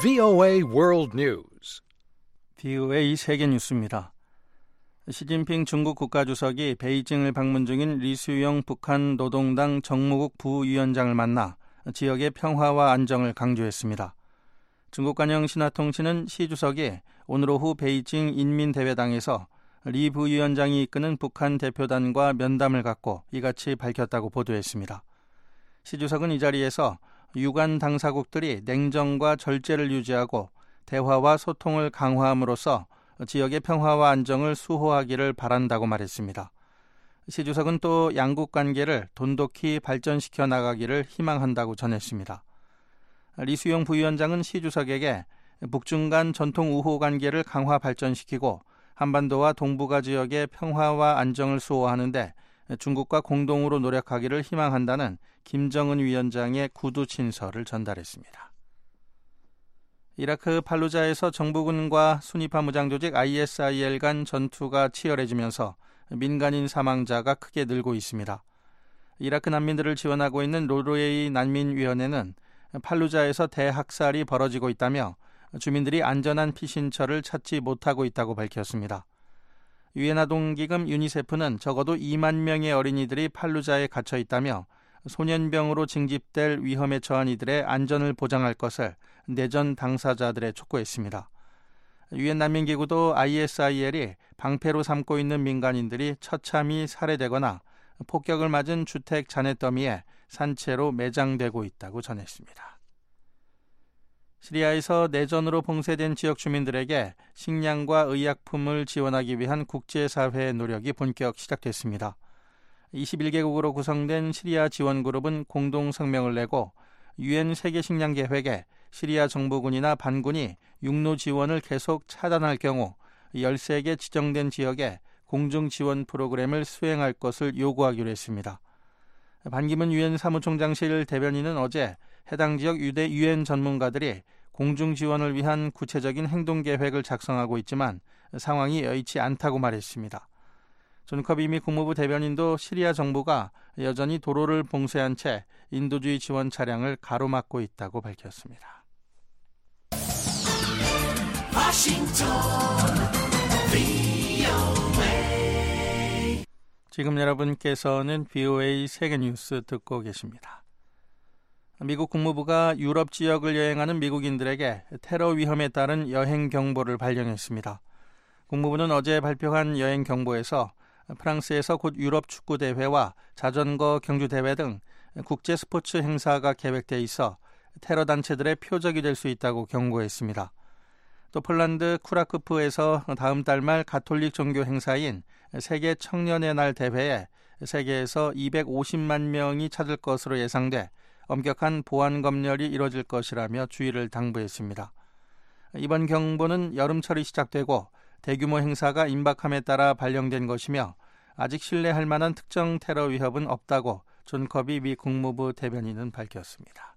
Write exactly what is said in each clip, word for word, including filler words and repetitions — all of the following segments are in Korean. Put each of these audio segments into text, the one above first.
브이오에이 World News. 브이오에이 세계 뉴스입니다. 시진핑 중국 국가주석이 베이징을 방문 중인 리수영 북한 노동당 정무국 부위원장을 만나 지역의 평화와 안정을 강조했습니다. 중국 관영 신화통신은 시 주석이 오늘 오후 베이징 인민대회당에서 리 부위원장이 이끄는 북한 대표단과 면담을 갖고 이같이 밝혔다고 보도했습니다. 시 주석은 이 자리에서 유관 당사국들이 냉정과 절제를 유지하고 대화와 소통을 강화함으로써 지역의 평화와 안정을 수호하기를 바란다고 말했습니다. 시 주석은 또 양국 관계를 돈독히 발전시켜 나가기를 희망한다고 전했습니다. 리수용 부위원장은 시 주석에게 북중 간 전통 우호 관계를 강화 발전시키고 한반도와 동북아 지역의 평화와 안정을 수호하는 데 중국과 공동으로 노력하기를 희망한다는 김정은 위원장의 구두 친서를 전달했습니다. 이라크 팔루자에서 정부군과 순위파 무장조직 아이에스아이엘 간 전투가 치열해지면서 민간인 사망자가 크게 늘고 있습니다. 이라크 난민들을 지원하고 있는 노르웨이 난민위원회는 팔루자에서 대학살이 벌어지고 있다며 주민들이 안전한 피신처를 찾지 못하고 있다고 밝혔습니다. 유엔 아동기금 유니세프는 적어도 이만 명의 어린이들이 팔루자에 갇혀 있다며 소년병으로 징집될 위험에 처한 이들의 안전을 보장할 것을 내전 당사자들에 촉구했습니다. 유엔 난민기구도 아이에스아이엘이 방패로 삼고 있는 민간인들이 처참히 살해되거나 폭격을 맞은 주택 잔해더미에 산채로 매장되고 있다고 전했습니다. 시리아에서 내전으로 봉쇄된 지역 주민들에게 식량과 의약품을 지원하기 위한 국제사회의 노력이 본격 시작됐습니다. 이십일 개국으로 구성된 시리아 지원그룹은 공동 성명을 내고 유엔 세계식량계획에 시리아 정부군이나 반군이 육로 지원을 계속 차단할 경우 열세 개 지정된 지역에 공중지원 프로그램을 수행할 것을 요구하기로 했습니다. 반기문 유엔 사무총장실 대변인은 어제 해당 지역 유대 유엔 전문가들이 공중지원을 위한 구체적인 행동계획을 작성하고 있지만 상황이 여의치 않다고 말했습니다. 존 커비 미 국무부 대변인도 시리아 정부가 여전히 도로를 봉쇄한 채 인도주의 지원 차량을 가로막고 있다고 밝혔습니다. 워싱턴 브이오에이. 지금 여러분께서는 브이오에이 세계뉴스 듣고 계십니다. 미국 국무부가 유럽 지역을 여행하는 미국인들에게 테러 위험에 따른 여행 경보를 발령했습니다. 국무부는 어제 발표한 여행 경보에서 프랑스에서 곧 유럽 축구 대회와 자전거 경주 대회 등 국제 스포츠 행사가 계획돼 있어 테러 단체들의 표적이 될 수 있다고 경고했습니다. 또 폴란드 쿠라크프에서 다음 달 말 가톨릭 종교 행사인 세계 청년의 날 대회에 세계에서 이백오십만 명이 찾을 것으로 예상돼 엄격한 보안 검열이 이뤄질 것이라며 주의를 당부했습니다. 이번 경보는 여름철이 시작되고 대규모 행사가 임박함에 따라 발령된 것이며 아직 신뢰할 만한 특정 테러 위협은 없다고 존 커비 미 국무부 대변인은 밝혔습니다.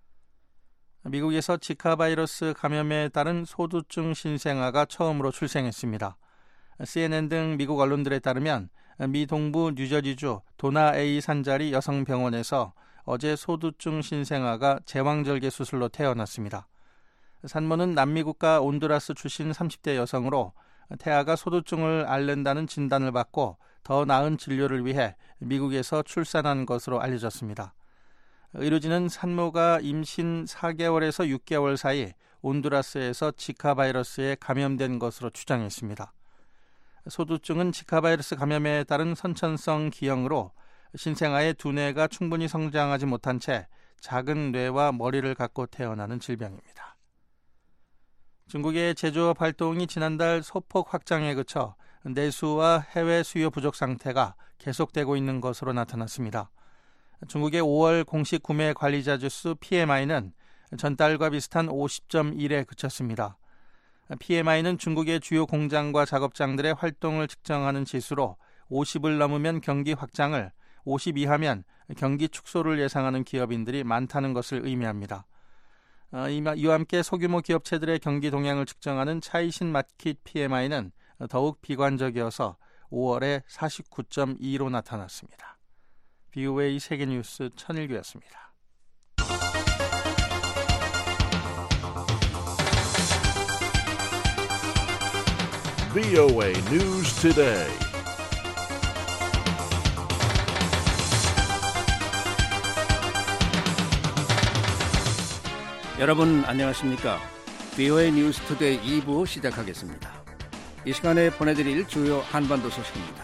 미국에서 지카 바이러스 감염에 따른 소두증 신생아가 처음으로 출생했습니다. 씨엔엔 등 미국 언론들에 따르면 미 동부 뉴저지주 도나-A 산자리 여성병원에서 어제 소두증 신생아가 제왕절개 수술로 태어났습니다. 산모는 남미 국가 온두라스 출신 삼십 대 여성으로 태아가 소두증을 앓는다는 진단을 받고 더 나은 진료를 위해 미국에서 출산한 것으로 알려졌습니다. 의료진은 산모가 임신 사 개월에서 육 개월 사이 온두라스에서 지카 바이러스에 감염된 것으로 추정했습니다. 소두증은 지카 바이러스 감염에 따른 선천성 기형으로 신생아의 두뇌가 충분히 성장하지 못한 채 작은 뇌와 머리를 갖고 태어나는 질병입니다. 중국의 제조업 활동이 지난달 소폭 확장에 그쳐 내수와 해외 수요 부족 상태가 계속되고 있는 것으로 나타났습니다. 중국의 오월 공식 구매 관리자 지수 피엠아이는 전달과 비슷한 오십 점 일에 그쳤습니다. 피엠아이는 중국의 주요 공장과 작업장들의 활동을 측정하는 지수로 오십을 넘으면 경기 확장을, 오십 이하면 경기 축소를 예상하는 기업인들이 많다는 것을 의미합니다. 이와 함께 소규모 기업체들의 경기 동향을 측정하는 차이신 마켓 피엠아이는 더욱 비관적이어서 오월에 사십구 점 이로 나타났습니다. 브이오에이 세계뉴스 천일규였습니다. 브이오에이 News Today. 여러분 안녕하십니까? 브이오에이 뉴스 투데이 이 부 시작하겠습니다. 이 시간에 보내드릴 주요 한반도 소식입니다.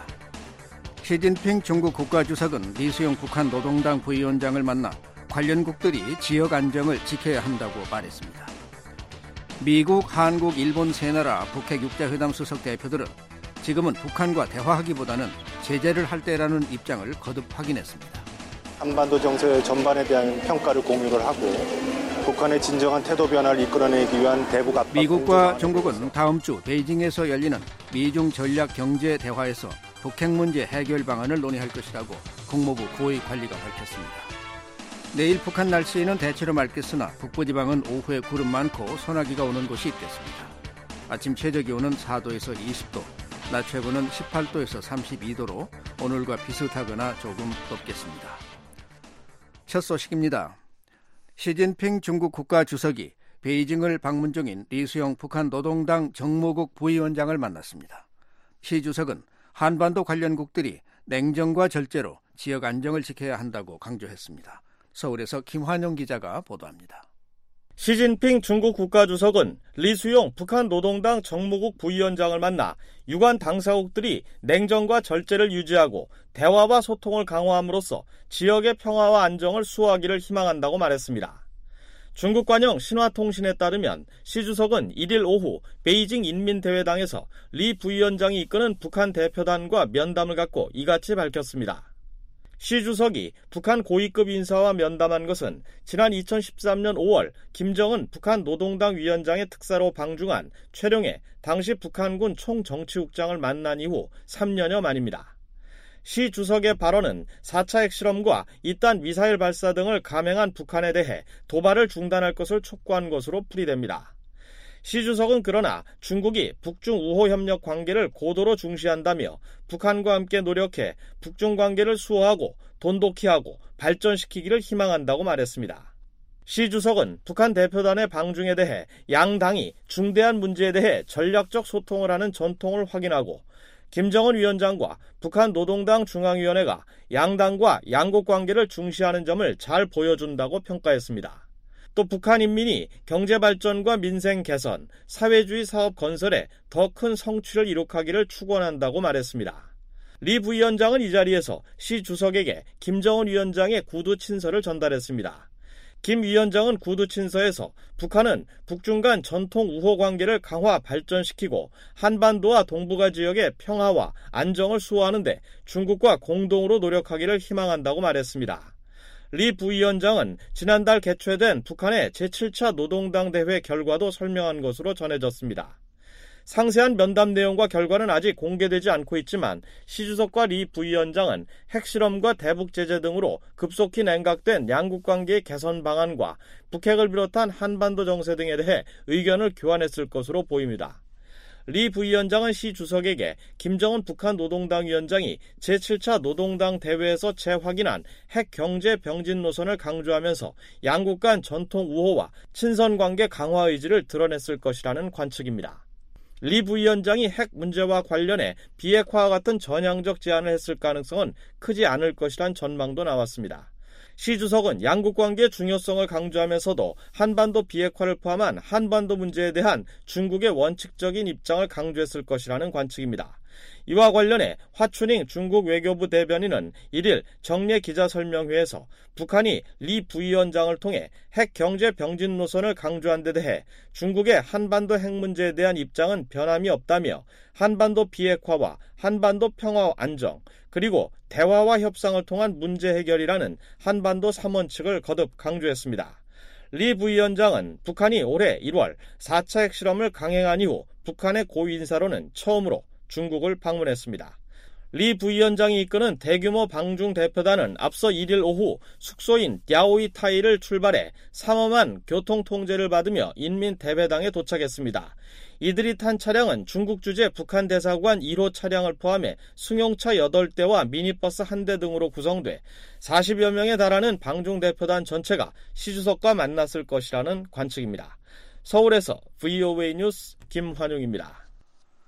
시진핑 중국 국가주석은 리수용 북한 노동당 부위원장을 만나 관련국들이 지역 안정을 지켜야 한다고 말했습니다. 미국, 한국, 일본 세 나라 북핵 육자회담 수석 대표들은 지금은 북한과 대화하기보다는 제재를 할 때라는 입장을 거듭 확인했습니다. 한반도 정세 전반에 대한 평가를 공유를 하고 북한의 진정한 태도 변화를 이끌어내기 위한 대북 압박. 미국과 중국은 다음 주 베이징에서 열리는 미중 전략 경제 대화에서 북핵 문제 해결 방안을 논의할 것이라고 국무부 고위 관리가 밝혔습니다. 내일 북한 날씨에는 대체로 맑겠으나 북부지방은 오후에 구름 많고 소나기가 오는 곳이 있겠습니다. 아침 최저기온은 사 도에서 이십 도, 낮 최고는 십팔 도에서 삼십이 도로 오늘과 비슷하거나 조금 높겠습니다. 첫 소식입니다. 시진핑 중국 국가주석이 베이징을 방문 중인 리수용 북한 노동당 정무국 부위원장을 만났습니다. 시 주석은 한반도 관련국들이 냉정과 절제로 지역 안정을 지켜야 한다고 강조했습니다. 서울에서 김환영 기자가 보도합니다. 시진핑 중국 국가주석은 리수용 북한 노동당 정무국 부위원장을 만나 유관 당사국들이 냉정과 절제를 유지하고 대화와 소통을 강화함으로써 지역의 평화와 안정을 수호하기를 희망한다고 말했습니다. 중국 관영 신화통신에 따르면 시 주석은 일일 오후 베이징 인민대회당에서 리 부위원장이 이끄는 북한 대표단과 면담을 갖고 이같이 밝혔습니다. 시 주석이 북한 고위급 인사와 면담한 것은 지난 이천십삼 년 오월 김정은 북한 노동당 위원장의 특사로 방중한 최룡해 당시 북한군 총정치국장을 만난 이후 삼 년여 만입니다. 시 주석의 발언은 사 차 핵실험과 이딴 미사일 발사 등을 감행한 북한에 대해 도발을 중단할 것을 촉구한 것으로 풀이됩니다. 시 주석은 그러나 중국이 북중 우호 협력 관계를 고도로 중시한다며 북한과 함께 노력해 북중 관계를 수호하고 돈독히 하고 발전시키기를 희망한다고 말했습니다. 시 주석은 북한 대표단의 방중에 대해 양 당이 중대한 문제에 대해 전략적 소통을 하는 전통을 확인하고 김정은 위원장과 북한 노동당 중앙위원회가 양당과 양국 관계를 중시하는 점을 잘 보여준다고 평가했습니다. 또 북한 인민이 경제발전과 민생 개선, 사회주의 사업 건설에 더 큰 성취를 이룩하기를 축원한다고 말했습니다. 리 부위원장은 이 자리에서 시 주석에게 김정은 위원장의 구두 친서를 전달했습니다. 김 위원장은 구두 친서에서 북한은 북중 간 전통 우호 관계를 강화 발전시키고 한반도와 동북아 지역의 평화와 안정을 수호하는 데 중국과 공동으로 노력하기를 희망한다고 말했습니다. 리 부위원장은 지난달 개최된 북한의 제칠 차 노동당 대회 결과도 설명한 것으로 전해졌습니다. 상세한 면담 내용과 결과는 아직 공개되지 않고 있지만 시 주석과 리 부위원장은 핵실험과 대북 제재 등으로 급속히 냉각된 양국 관계의 개선 방안과 북핵을 비롯한 한반도 정세 등에 대해 의견을 교환했을 것으로 보입니다. 리 부위원장은 시 주석에게 김정은 북한 노동당 위원장이 제칠 차 노동당 대회에서 재확인한 핵 경제 병진 노선을 강조하면서 양국 간 전통 우호와 친선 관계 강화 의지를 드러냈을 것이라는 관측입니다. 리 부위원장이 핵 문제와 관련해 비핵화와 같은 전향적 제안을 했을 가능성은 크지 않을 것이란 전망도 나왔습니다. 시 주석은 양국 관계의 중요성을 강조하면서도 한반도 비핵화를 포함한 한반도 문제에 대한 중국의 원칙적인 입장을 강조했을 것이라는 관측입니다. 이와 관련해 화춘잉 중국 외교부 대변인은 일일 정례 기자설명회에서 북한이 리 부위원장을 통해 핵 경제 병진 노선을 강조한 데 대해 중국의 한반도 핵 문제에 대한 입장은 변함이 없다며 한반도 비핵화와 한반도 평화 안정 그리고 대화와 협상을 통한 문제 해결이라는 한반도 삼 원칙을 거듭 강조했습니다. 리 부위원장은 북한이 올해 일월 사 차 핵실험을 강행한 이후 북한의 고위인사로는 처음으로 중국을 방문했습니다. 리 부위원장이 이끄는 대규모 방중 대표단은 앞서 일일 오후 숙소인 랴오이타이를 출발해 삼엄한 교통 통제를 받으며 인민대회당에 도착했습니다. 이들이 탄 차량은 중국 주재 북한 대사관 일 호 차량을 포함해 승용차 여덟 대와 미니버스 한 대 등으로 구성돼 사십여 명에 달하는 방중 대표단 전체가 시 주석과 만났을 것이라는 관측입니다. 서울에서 브이오에이 뉴스 김환용입니다.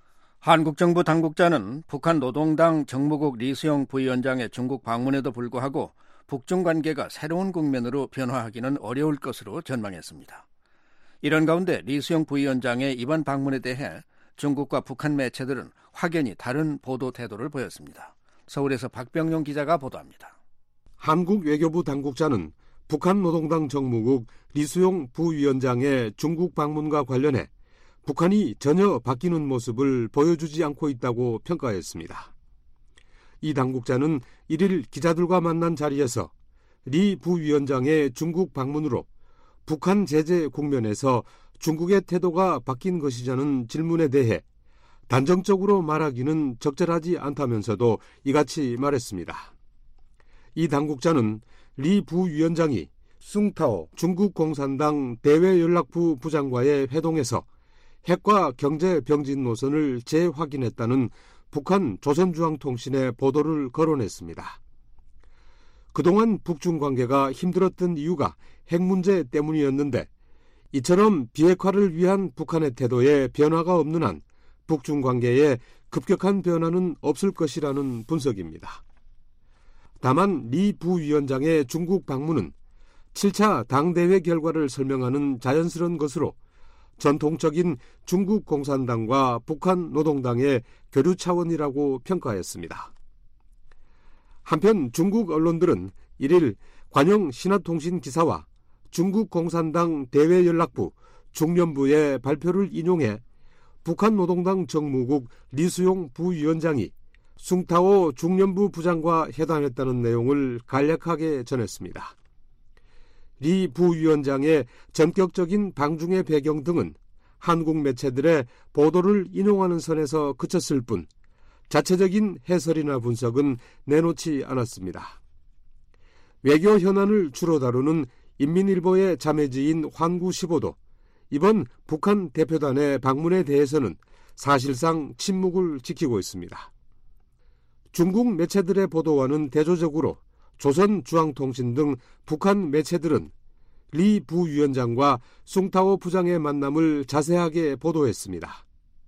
한국 정부 당국자는 북한 노동당 정무국 리수용 부위원장의 중국 방문에도 불구하고 북중 관계가 새로운 국면으로 변화하기는 어려울 것으로 전망했습니다. 이런 가운데 리수용 부위원장의 이번 방문에 대해 중국과 북한 매체들은 확연히 다른 보도 태도를 보였습니다. 서울에서 박병용 기자가 보도합니다. 한국 외교부 당국자는 북한 노동당 정무국 리수용 부위원장의 중국 방문과 관련해 북한이 전혀 바뀌는 모습을 보여주지 않고 있다고 평가했습니다. 이 당국자는 일 일 기자들과 만난 자리에서 리 부위원장의 중국 방문으로 북한 제재 국면에서 중국의 태도가 바뀐 것이냐는 질문에 대해 단정적으로 말하기는 적절하지 않다면서도 이같이 말했습니다. 이 당국자는 리 부위원장이 숭타오 중국 공산당 대외연락부 부장과의 회동에서 핵과 경제 병진 노선을 재확인했다는 북한 조선중앙통신의 보도를 거론했습니다. 그동안 북중 관계가 힘들었던 이유가 핵 문제 때문이었는데 이처럼 비핵화를 위한 북한의 태도에 변화가 없는 한 북중 관계에 급격한 변화는 없을 것이라는 분석입니다. 다만 리 부위원장의 중국 방문은 칠 차 당대회 결과를 설명하는 자연스러운 것으로 전통적인 중국 공산당과 북한 노동당의 교류 차원이라고 평가했습니다. 한편 중국 언론들은 일 일 관영 신화통신 기사와 중국 공산당 대외연락부 중련부의 발표를 인용해 북한 노동당 정무국 리수용 부위원장이 숭타오 중련부 부장과 회담했다는 내용을 간략하게 전했습니다. 리 부위원장의 전격적인 방중의 배경 등은 한국 매체들의 보도를 인용하는 선에서 그쳤을 뿐 자체적인 해설이나 분석은 내놓지 않았습니다. 외교 현안을 주로 다루는 인민일보의 자매지인 환구십오도 이번 북한 대표단의 방문에 대해서는 사실상 침묵을 지키고 있습니다. 중국 매체들의 보도와는 대조적으로 조선중앙통신 등 북한 매체들은 리 부위원장과 숭타오 부장의 만남을 자세하게 보도했습니다.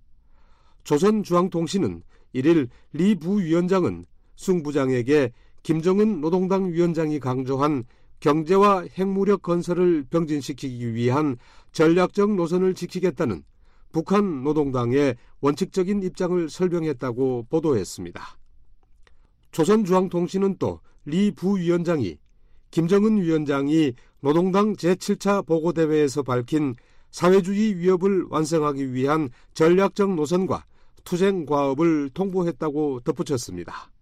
조선중앙통신은 일 일 리 부위원장은 숭 부장에게 김정은 노동당 위원장이 강조한 경제와 핵무력 건설을 병진시키기 위한 전략적 노선을 지키겠다는 북한 노동당의 원칙적인 입장을 설명했다고 보도했습니다. 조선중앙통신은 또 리 부위원장이 김정은 위원장이 노동당 제칠 차 보고대회에서 밝힌 사회주의 위협을 완성하기 위한 전략적 노선과 투쟁 과업을 통보했다고 덧붙였습니다.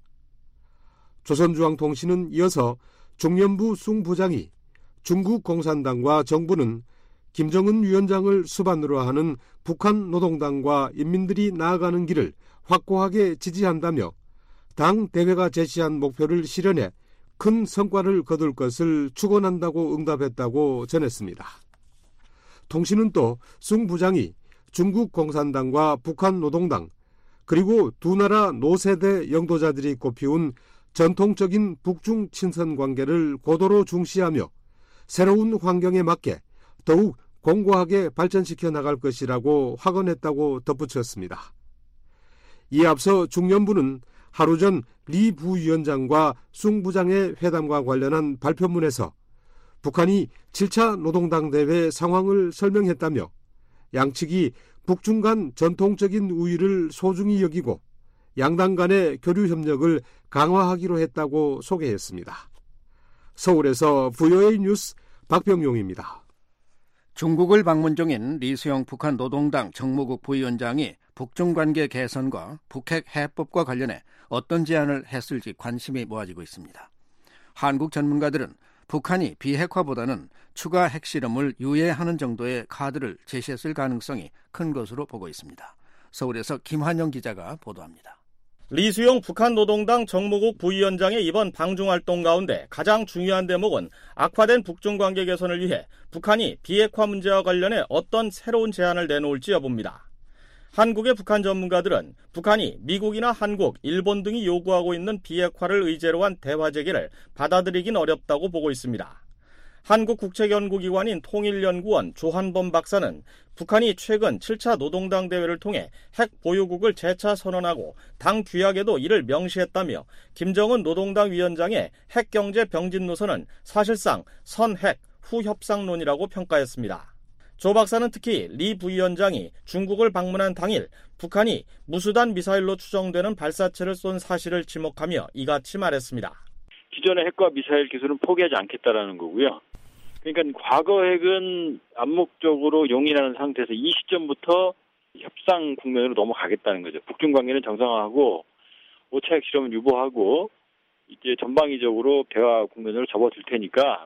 조선중앙통신은 이어서 중련부 숭 부장이 중국 공산당과 정부는 김정은 위원장을 수반으로 하는 북한 노동당과 인민들이 나아가는 길을 확고하게 지지한다며 당 대회가 제시한 목표를 실현해 큰 성과를 거둘 것을 축원한다고 응답했다고 전했습니다. 통신은 또 숭 부장이 중국 공산당과 북한 노동당 그리고 두 나라 노세대 영도자들이 꽃피운 전통적인 북중 친선 관계를 고도로 중시하며 새로운 환경에 맞게 더욱 공고하게 발전시켜 나갈 것이라고 확언했다고 덧붙였습니다. 이에 앞서 중련부는 하루 전 리 부위원장과 숭 부장의 회담과 관련한 발표문에서 북한이 칠 차 노동당 대회 상황을 설명했다며 양측이 북중 간 전통적인 우위를 소중히 여기고 양당 간의 교류 협력을 강화하기로 했다고 소개했습니다. 서울에서 브이오에이 뉴스 박병용입니다. 중국을 방문 중인 리수용 북한 노동당 정무국 부위원장이 북중 관계 개선과 북핵 해법과 관련해 어떤 제안을 했을지 관심이 모아지고 있습니다. 한국 전문가들은 북한이 비핵화보다는 추가 핵실험을 유예하는 정도의 카드를 제시했을 가능성이 큰 것으로 보고 있습니다. 서울에서 김환영 기자가 보도합니다. 리수용 북한 노동당 정무국 부위원장의 이번 방중 활동 가운데 가장 중요한 대목은 악화된 북중 관계 개선을 위해 북한이 비핵화 문제와 관련해 어떤 새로운 제안을 내놓을지 여부입니다. 한국의 북한 전문가들은 북한이 미국이나 한국, 일본 등이 요구하고 있는 비핵화를 의제로 한 대화 제기를 받아들이긴 어렵다고 보고 있습니다. 한국국책연구기관인 통일연구원 조한범 박사는 북한이 최근 칠 차 노동당 대회를 통해 핵 보유국을 재차 선언하고 당 규약에도 이를 명시했다며 김정은 노동당 위원장의 핵경제 병진 노선은 사실상 선핵 후협상론이라고 평가했습니다. 조 박사는 특히 리 부위원장이 중국을 방문한 당일 북한이 무수단 미사일로 추정되는 발사체를 쏜 사실을 지목하며 이같이 말했습니다. 기존의 핵과 미사일 기술은 포기하지 않겠다라는 거고요. 그러니까 과거 핵은 암묵적으로 용인하는 상태에서 이 시점부터 협상 국면으로 넘어가겠다는 거죠. 북중 관계는 정상화하고 오 차 핵실험은 유보하고 이제 전방위적으로 대화 국면으로 접어들 테니까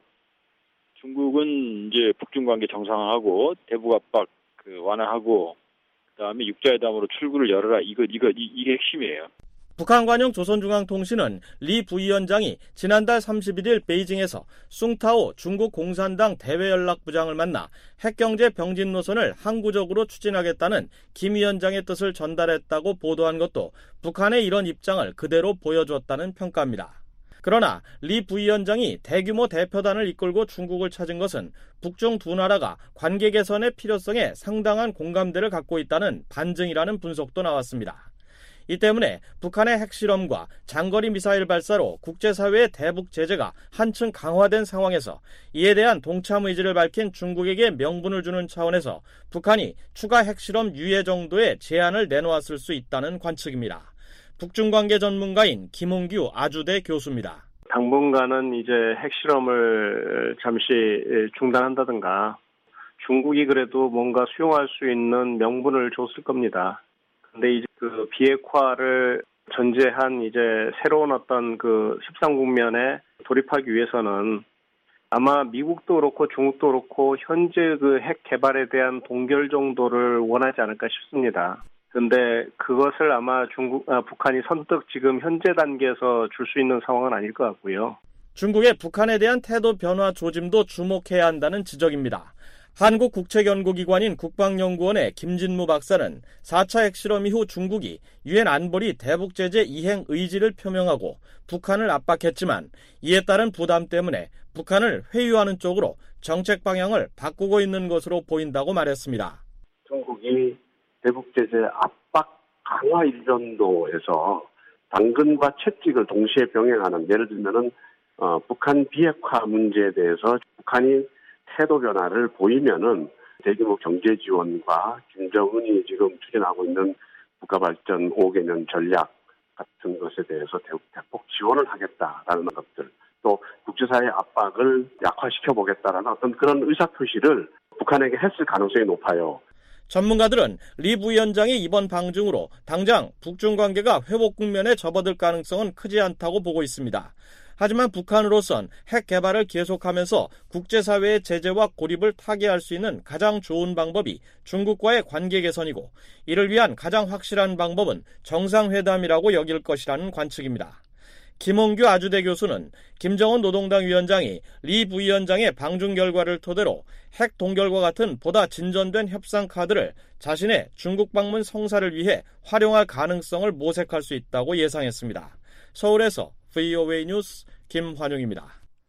중국은 이제 북중 관계 정상화하고 대북 압박 그 완화하고 그다음에 육자회담으로 출구를 열어라. 이거 이거 이, 이게 핵심이에요. 북한 관영 조선중앙통신은 리 부위원장이 지난달 삼십일일 베이징에서 숭타오 중국 공산당 대외연락부장을 만나 핵경제 병진 노선을 항구적으로 추진하겠다는 김 위원장의 뜻을 전달했다고 보도한 것도 북한의 이런 입장을 그대로 보여주었다는 평가입니다. 그러나 리 부위원장이 대규모 대표단을 이끌고 중국을 찾은 것은 북중 두 나라가 관계 개선의 필요성에 상당한 공감대를 갖고 있다는 반증이라는 분석도 나왔습니다. 이 때문에 북한의 핵실험과 장거리 미사일 발사로 국제사회의 대북 제재가 한층 강화된 상황에서 이에 대한 동참 의지를 밝힌 중국에게 명분을 주는 차원에서 북한이 추가 핵실험 유예 정도의 제한을 내놓았을 수 있다는 관측입니다. 북중관계 전문가인 김홍규 아주대 교수입니다. 당분간은 이제 핵실험을 잠시 중단한다든가 중국이 그래도 뭔가 수용할 수 있는 명분을 줬을 겁니다. 근데 이제 그 비핵화를 전제한 이제 새로운 어떤 그 협상 국면에 돌입하기 위해서는 아마 미국도 그렇고 중국도 그렇고 현재 그 핵 개발에 대한 동결 정도를 원하지 않을까 싶습니다. 근데 그것을 아마 중국, 아, 북한이 선뜻 지금 현재 단계에서 줄 수 있는 상황은 아닐 것 같고요. 중국의 북한에 대한 태도 변화 조짐도 주목해야 한다는 지적입니다. 한국국책연구기관인 국방연구원의 김진무 박사는 사 차 핵실험 이후 중국이 유엔 안보리 대북제재 이행 의지를 표명하고 북한을 압박했지만 이에 따른 부담 때문에 북한을 회유하는 쪽으로 정책 방향을 바꾸고 있는 것으로 보인다고 말했습니다. 중국이 대북제재 압박 강화 일전도에서 당근과 채찍을 동시에 병행하는, 예를 들면은 어, 북한 비핵화 문제에 대해서 북한이 태도 변화를 보이면은 대규모 경제 지원과 김정은이 지금 추진하고 있는 국가발전 오 개년 전략 같은 것에 대해서 대폭 지원을 하겠다라는 것들, 또 국제사회 압박을 약화시켜 보겠다라는 어떤 그런 의사표시를 북한에게 했을 가능성이 높아요. 전문가들은 리 부위원장의 이번 방중으로 당장 북중 관계가 회복 국면에 접어들 가능성은 크지 않다고 보고 있습니다. 하지만 북한으로선 핵 개발을 계속하면서 국제사회의 제재와 고립을 타개할 수 있는 가장 좋은 방법이 중국과의 관계 개선이고, 이를 위한 가장 확실한 방법은 정상회담이라고 여길 것이라는 관측입니다. 김홍규 아주대 교수는 김정은 노동당 위원장이 리 부위원장의 방중 결과를 토대로 핵 동결과 같은 보다 진전된 협상 카드를 자신의 중국 방문 성사를 위해 활용할 가능성을 모색할 수 있다고 예상했습니다. 서울에서 브이오에이 뉴스 김환용입니다.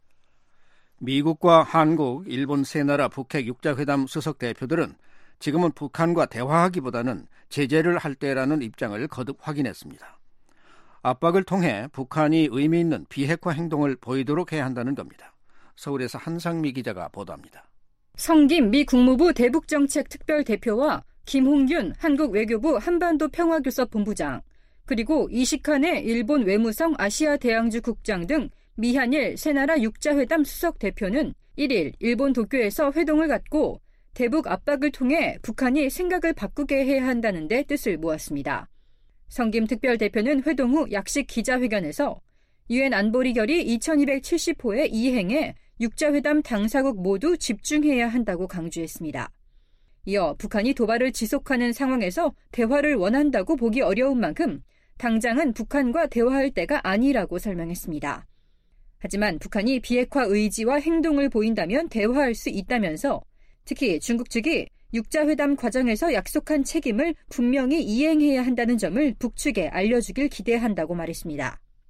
미국과 한국, 일본 세 나라 북핵 육자회담 수석 대표들은 지금은 북한과 대화하기보다는 제재를 할 때라는 입장을 거듭 확인했습니다. 압박을 통해 북한이 의미 있는 비핵화 행동을 보이도록 해야 한다는 겁니다. 서울에서 한상미 기자가 보도합니다. 성김 미 국무부 대북정책 특별대표와 김홍균 한국 외교부 한반도 평화교섭 본부장, 그리고 이시카네 일본 외무성 아시아 대양주 국장 등 미한일 세 나라 육자회담 수석 대표는 일일 일본 도쿄에서 회동을 갖고 대북 압박을 통해 북한이 생각을 바꾸게 해야 한다는 데 뜻을 모았습니다. 성김 특별대표는 회동 후 약식 기자회견에서 유엔 안보리 결의 이천이백칠십 호의 이행에 육자회담 당사국 모두 집중해야 한다고 강조했습니다. 이어 북한이 도발을 지속하는 상황에서 대화를 원한다고 보기 어려운 만큼 당장은 북한과 대화할 때가 아니라고 설명했습니다. 하지만 북한이 비핵화 의지와 행동을 보인다면 대화할 수 있다면서 특히 중국 측이 육자회담 과정에서 약속한 책임을 분명히 이행해야 한다는 점을 북측에 알려주길 기대한다고 말했습니다.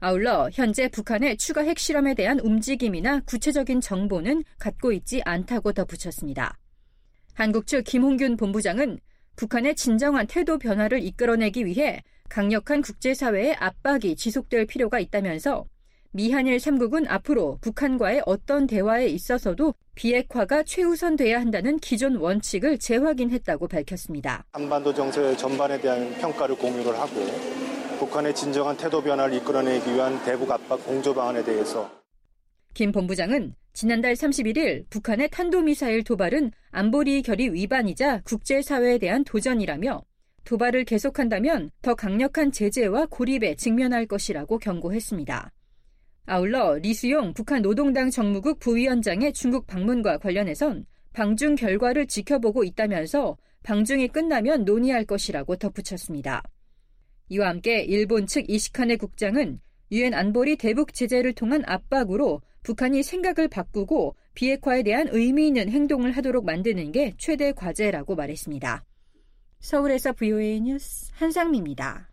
아울러 현재 북한의 추가 핵실험에 대한 움직임이나 구체적인 정보는 갖고 있지 않다고 덧붙였습니다. 한국 측 김홍균 본부장은 북한의 진정한 태도 변화를 이끌어내기 위해 강력한 국제사회의 압박이 지속될 필요가 있다면서 미한일 삼국은 앞으로 북한과의 어떤 대화에 있어서도 비핵화가 최우선돼야 한다는 기존 원칙을 재확인했다고 밝혔습니다. 한반도 정세 전반에 대한 평가를 공유를 하고 북한의 진정한 태도 변화를 이끌어내기 위한 대북 압박 공조 방안에 대해서 김 본부장은 지난달 삼십일일 북한의 탄도미사일 도발은 안보리 결의 위반이자 국제사회에 대한 도전이라며 도발을 계속한다면 더 강력한 제재와 고립에 직면할 것이라고 경고했습니다. 아울러 리수용 북한 노동당 정무국 부위원장의 중국 방문과 관련해선 방중 결과를 지켜보고 있다면서 방중이 끝나면 논의할 것이라고 덧붙였습니다. 이와 함께 일본 측 이시카네 국장은 유엔 안보리 대북 제재를 통한 압박으로 북한이 생각을 바꾸고 비핵화에 대한 의미 있는 행동을 하도록 만드는 게 최대 과제라고 말했습니다. 서울에서 브이오에이 뉴스 한상미입니다.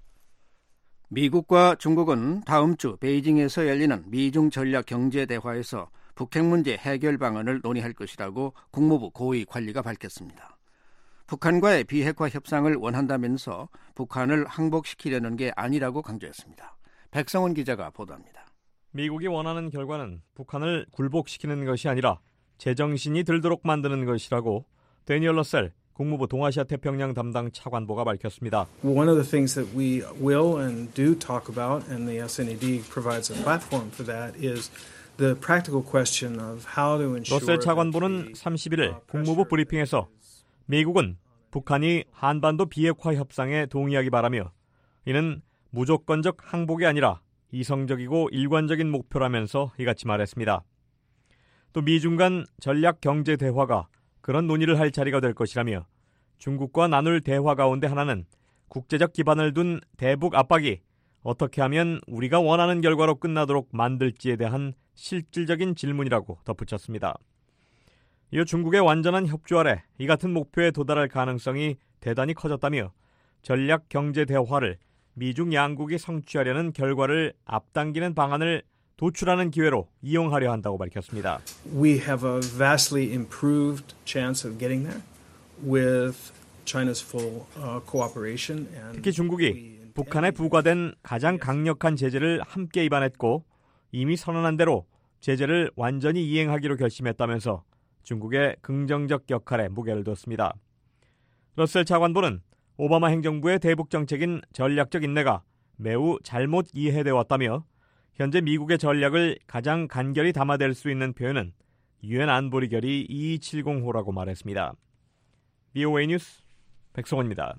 미국과 중국은 다음 주 베이징에서 열리는 미중 전략 경제 대화에서 북핵 문제 해결 방안을 논의할 것이라고 국무부 고위 관리가 밝혔습니다. 북한과의 비핵화 협상을 원한다면서 북한을 항복시키려는 게 아니라고 강조했습니다. 백성원 기자가 보도합니다. 미국이 원하는 결과는 북한을 굴복시키는 것이 아니라 제정신이 들도록 만드는 것이라고 데니얼 러셀 국무부 동아시아 태평양 담당 차관보가 밝혔습니다. One of the things that we will and do talk about, and the 에스 엔 이 디 provides a platform for that, is the practical question of how to ensure. 러셀 차관보는 삼십일일 국무부 브리핑에서 미국은 북한이 한반도 비핵화 협상에 동의하기 바라며 이는 무조건적 항복이 아니라 이성적이고 일관적인 목표라면서 이같이 말했습니다. 또 미중 간 전략 경제 대화가 그런 논의를 할 자리가 될 것이라며 중국과 나눌 대화 가운데 하나는 국제적 기반을 둔 대북 압박이 어떻게 하면 우리가 원하는 결과로 끝나도록 만들지에 대한 실질적인 질문이라고 덧붙였습니다. 이어 중국의 완전한 협조 아래 이 같은 목표에 도달할 가능성이 대단히 커졌다며 전략 경제 대화를 미중 양국이 성취하려는 결과를 앞당기는 방안을 도출하는 기회로 이용하려 한다고 밝혔습니다. We have a vastly improved chance of getting there with China's full uh, cooperation. And 특히 중국이 북한에 부과된 가장 강력한 제재를 함께 입안했고 이미 선언한 대로 제재를 완전히 이행하기로 결심했다면서 중국의 긍정적 역할에 무게를 뒀습니다. 러셀 차관보는 오바마 행정부의 대북 정책인 전략적 인내가 매우 잘못 이해되어 왔다며 현재 미국의 전략을 가장 간결히 담아낼 수 있는 표현은 유엔 안보리 결의 이이칠공호라고 말했습니다. 브이오에이 뉴스 백성원입니다.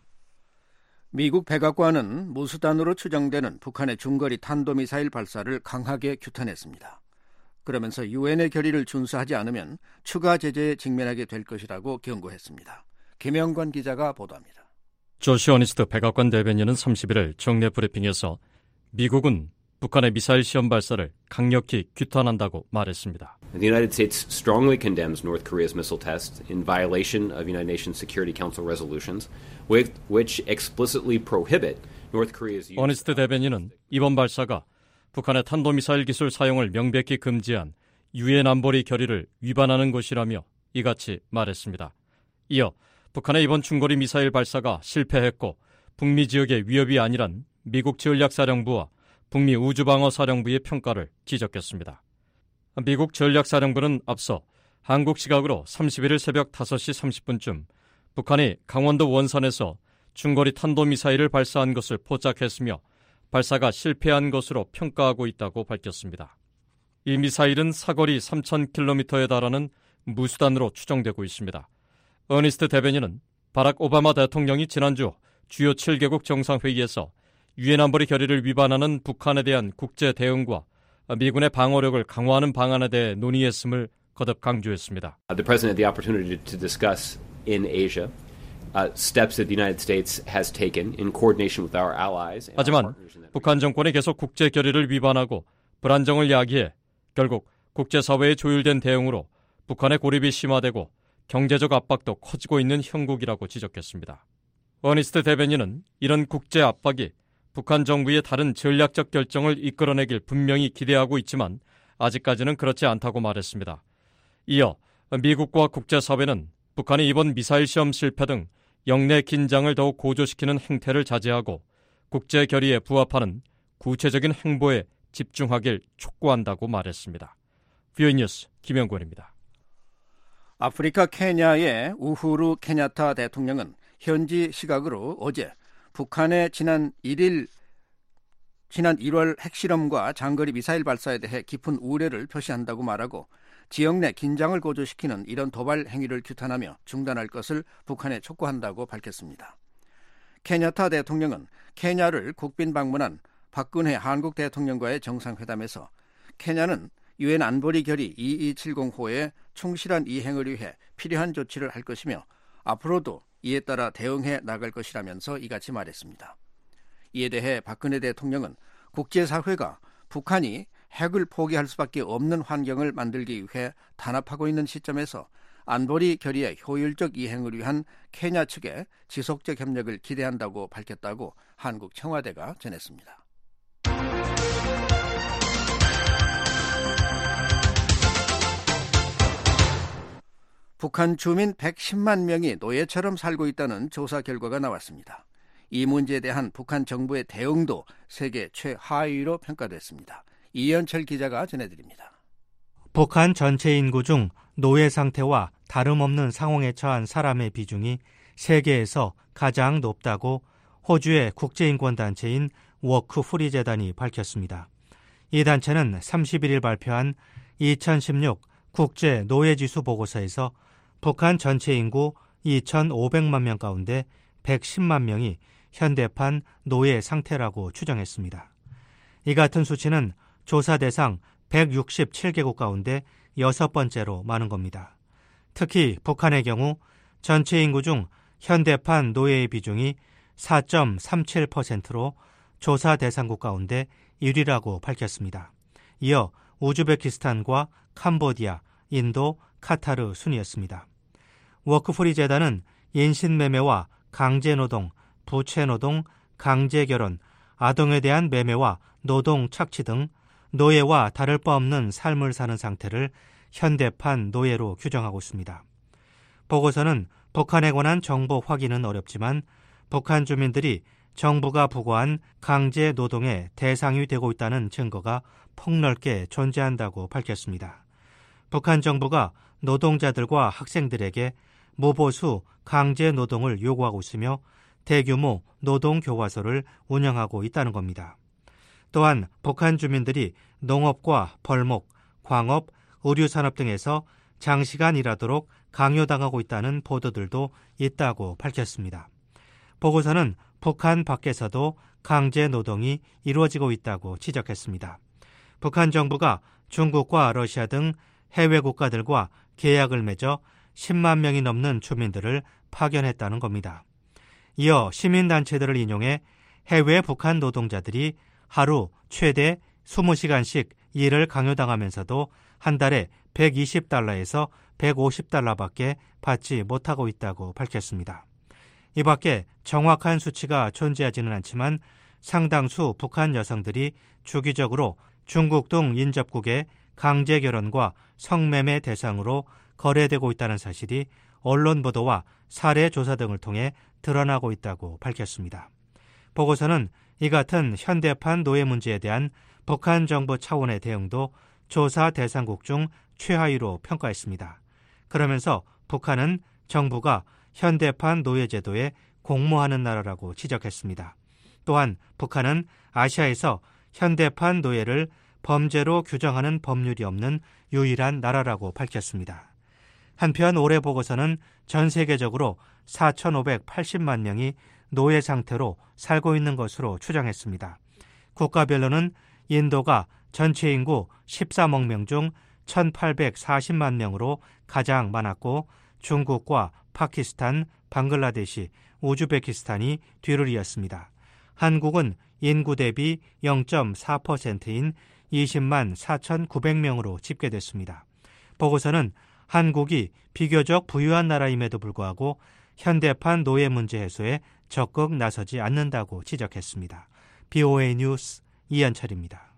미국 백악관은 무수단으로 추정되는 북한의 중거리 탄도미사일 발사를 강하게 규탄했습니다. 그러면서 유엔의 결의를 준수하지 않으면 추가 제재에 직면하게 될 것이라고 경고했습니다. 김영관 기자가 보도합니다. 조시 어니스트 백악관 대변인은 삼십일일 정례 브리핑에서 미국은 북한의 미사일 시험 발사를 강력히 규탄한다고 말했습니다. The United States strongly condemns North Korea's missile test in violation of United Nations Security Council resolutions, which explicitly prohibit North Korea's use. 어니스트 대변인은 이번 발사가 북한의 탄도미사일 기술 사용을 명백히 금지한 유엔 안보리 결의를 위반하는 것이라며 이같이 말했습니다. 이어 북한의 이번 중거리 미사일 발사가 실패했고 북미 지역의 위협이 아니란 미국 전략사령부와 북미 우주방어사령부의 평가를 지적했습니다. 미국 전략사령부는 앞서 한국 시각으로 삼십일일 새벽 다섯시 삼십분쯤 북한이 강원도 원산에서 중거리 탄도미사일을 발사한 것을 포착했으며 발사가 실패한 것으로 평가하고 있다고 밝혔습니다. 이 미사일은 사거리 삼천 킬로미터에 달하는 무수단으로 추정되고 있습니다. 어니스트 대변인은 바락 오바마 대통령이 지난주 주요 칠 개국 정상회의에서 유엔 안보리 결의를 위반하는 북한에 대한 국제 대응과 미군의 방어력을 강화하는 방안에 대해 논의했음을 거듭 강조했습니다. The President had the opportunity to discuss in Asia uh, steps that the United States has taken in coordination with our allies. 하지만 북한 정권이 계속 국제 결의를 위반하고 불안정을 야기해 결국 국제사회의 조율된 대응으로 북한의 고립이 심화되고 경제적 압박도 커지고 있는 형국이라고 지적했습니다. 어니스트 대변인은 이런 국제 압박이 북한 정부의 다른 전략적 결정을 이끌어내길 분명히 기대하고 있지만 아직까지는 그렇지 않다고 말했습니다. 이어 미국과 국제사회는 북한의 이번 미사일 시험 실패 등 영내 긴장을 더욱 고조시키는 행태를 자제하고 국제 결의에 부합하는 구체적인 행보에 집중하길 촉구한다고 말했습니다. 비오아이 뉴스 김영권입니다. 아프리카 케냐의 우후루 케냐타 대통령은 현지 시각으로 어제 북한의 지난 일 일 지난 일월 핵실험과 장거리 미사일 발사에 대해 깊은 우려를 표시한다고 말하고 지역 내 긴장을 고조시키는 이런 도발 행위를 규탄하며 중단할 것을 북한에 촉구한다고 밝혔습니다. 케냐타 대통령은 케냐를 국빈 방문한 박근혜 한국 대통령과의 정상회담에서 케냐는 유엔 안보리 결의 이이칠공호의 충실한 이행을 위해 필요한 조치를 할 것이며 앞으로도 이에 따라 대응해 나갈 것이라면서 이같이 말했습니다. 이에 대해 박근혜 대통령은 국제사회가 북한이 핵을 포기할 수밖에 없는 환경을 만들기 위해 단합하고 있는 시점에서 안보리 결의의 효율적 이행을 위한 케냐 측의 지속적 협력을 기대한다고 밝혔다고 한국 청와대가 전했습니다. 북한 주민 백십만 명이 노예처럼 살고 있다는 조사 결과가 나왔습니다. 이 문제에 대한 북한 정부의 대응도 세계 최하위로 평가됐습니다. 이현철 기자가 전해드립니다. 북한 전체 인구 중 노예 상태와 다름없는 상황에 처한 사람의 비중이 세계에서 가장 높다고 호주의 국제인권단체인 워크프리 재단이 밝혔습니다. 이 단체는 삼십일 일 발표한 이천십육 국제 노예지수 보고서에서 북한 전체 인구 이천오백만 명 가운데 백십만 명이 현대판 노예 상태라고 추정했습니다. 이 같은 수치는 조사 대상 백육십칠 개국 가운데 여섯 번째로 많은 겁니다. 특히 북한의 경우 전체 인구 중 현대판 노예의 비중이 사 점 삼칠 퍼센트로 조사 대상국 가운데 일 위라고 밝혔습니다. 이어 우즈베키스탄과 캄보디아, 인도, 카타르 순이었습니다. 워크프리 재단은 인신매매와 강제노동, 부채노동, 강제결혼, 아동에 대한 매매와 노동 착취 등 노예와 다를 바 없는 삶을 사는 상태를 현대판 노예로 규정하고 있습니다. 보고서는 북한에 관한 정보 확인은 어렵지만 북한 주민들이 정부가 부과한 강제 노동의 대상이 되고 있다는 증거가 폭넓게 존재한다고 밝혔습니다. 북한 정부가 노동자들과 학생들에게 무보수 강제 노동을 요구하고 있으며 대규모 노동교과서를 운영하고 있다는 겁니다. 또한 북한 주민들이 농업과 벌목, 광업, 의류산업 등에서 장시간 일하도록 강요당하고 있다는 보도들도 있다고 밝혔습니다. 보고서는 북한 밖에서도 강제 노동이 이루어지고 있다고 지적했습니다. 북한 정부가 중국과 러시아 등 해외 국가들과 계약을 맺어 십만 명이 넘는 주민들을 파견했다는 겁니다. 이어 시민단체들을 인용해 해외 북한 노동자들이 하루 최대 이십 시간씩 일을 강요당하면서도 한 달에 백이십 달러에서 백오십 달러밖에 받지 못하고 있다고 밝혔습니다. 이 밖에 정확한 수치가 존재하지는 않지만 상당수 북한 여성들이 주기적으로 중국 등 인접국의 강제결혼과 성매매 대상으로 거래되고 있다는 사실이 언론 보도와 사례 조사 등을 통해 드러나고 있다고 밝혔습니다. 보고서는 이 같은 현대판 노예 문제에 대한 북한 정부 차원의 대응도 조사 대상국 중 최하위로 평가했습니다. 그러면서 북한은 정부가 현대판 노예 제도에 공모하는 나라라고 지적했습니다. 또한 북한은 아시아에서 현대판 노예를 범죄로 규정하는 법률이 없는 유일한 나라라고 밝혔습니다. 한편 올해 보고서는 전 세계적으로 사천오백팔십만 명이 노예 상태로 살고 있는 것으로 추정했습니다. 국가별로는 인도가 전체 인구 십삼억 명 중 천팔백사십만 명으로 가장 많았고 중국과 파키스탄, 방글라데시, 우즈베키스탄이 뒤를 이었습니다. 한국은 인구 대비 영 점 사 퍼센트인 이십만 사천구백 명으로 집계됐습니다. 보고서는 한국이 비교적 부유한 나라임에도 불구하고 현대판 노예 문제 해소에 적극 나서지 않는다고 지적했습니다. 비오에이 뉴스 이한철입니다.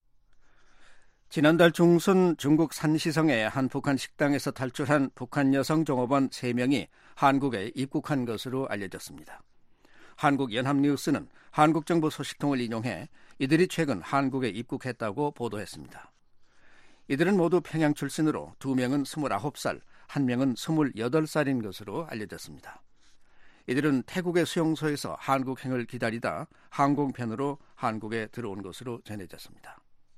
지난달 중순 중국 산시성의 한 북한 식당에서 탈출한 북한 여성 종업원 세 명이 한국에 입국한 것으로 알려졌습니다. 한국 연합뉴스는 한국 정부 소식통을 인용해 이들이 최근 한국에 입국했다고 보도했습니다. 이들은 모두 평양 출신으로 두 명은 스물아홉 살, 한 명은 스물여덟 살인 것으로 알려졌습니다. 이들은 태국의 수용소에서 한국행을 기다리다 항공편으로 한국에 들어온 것으로 전해졌습니다.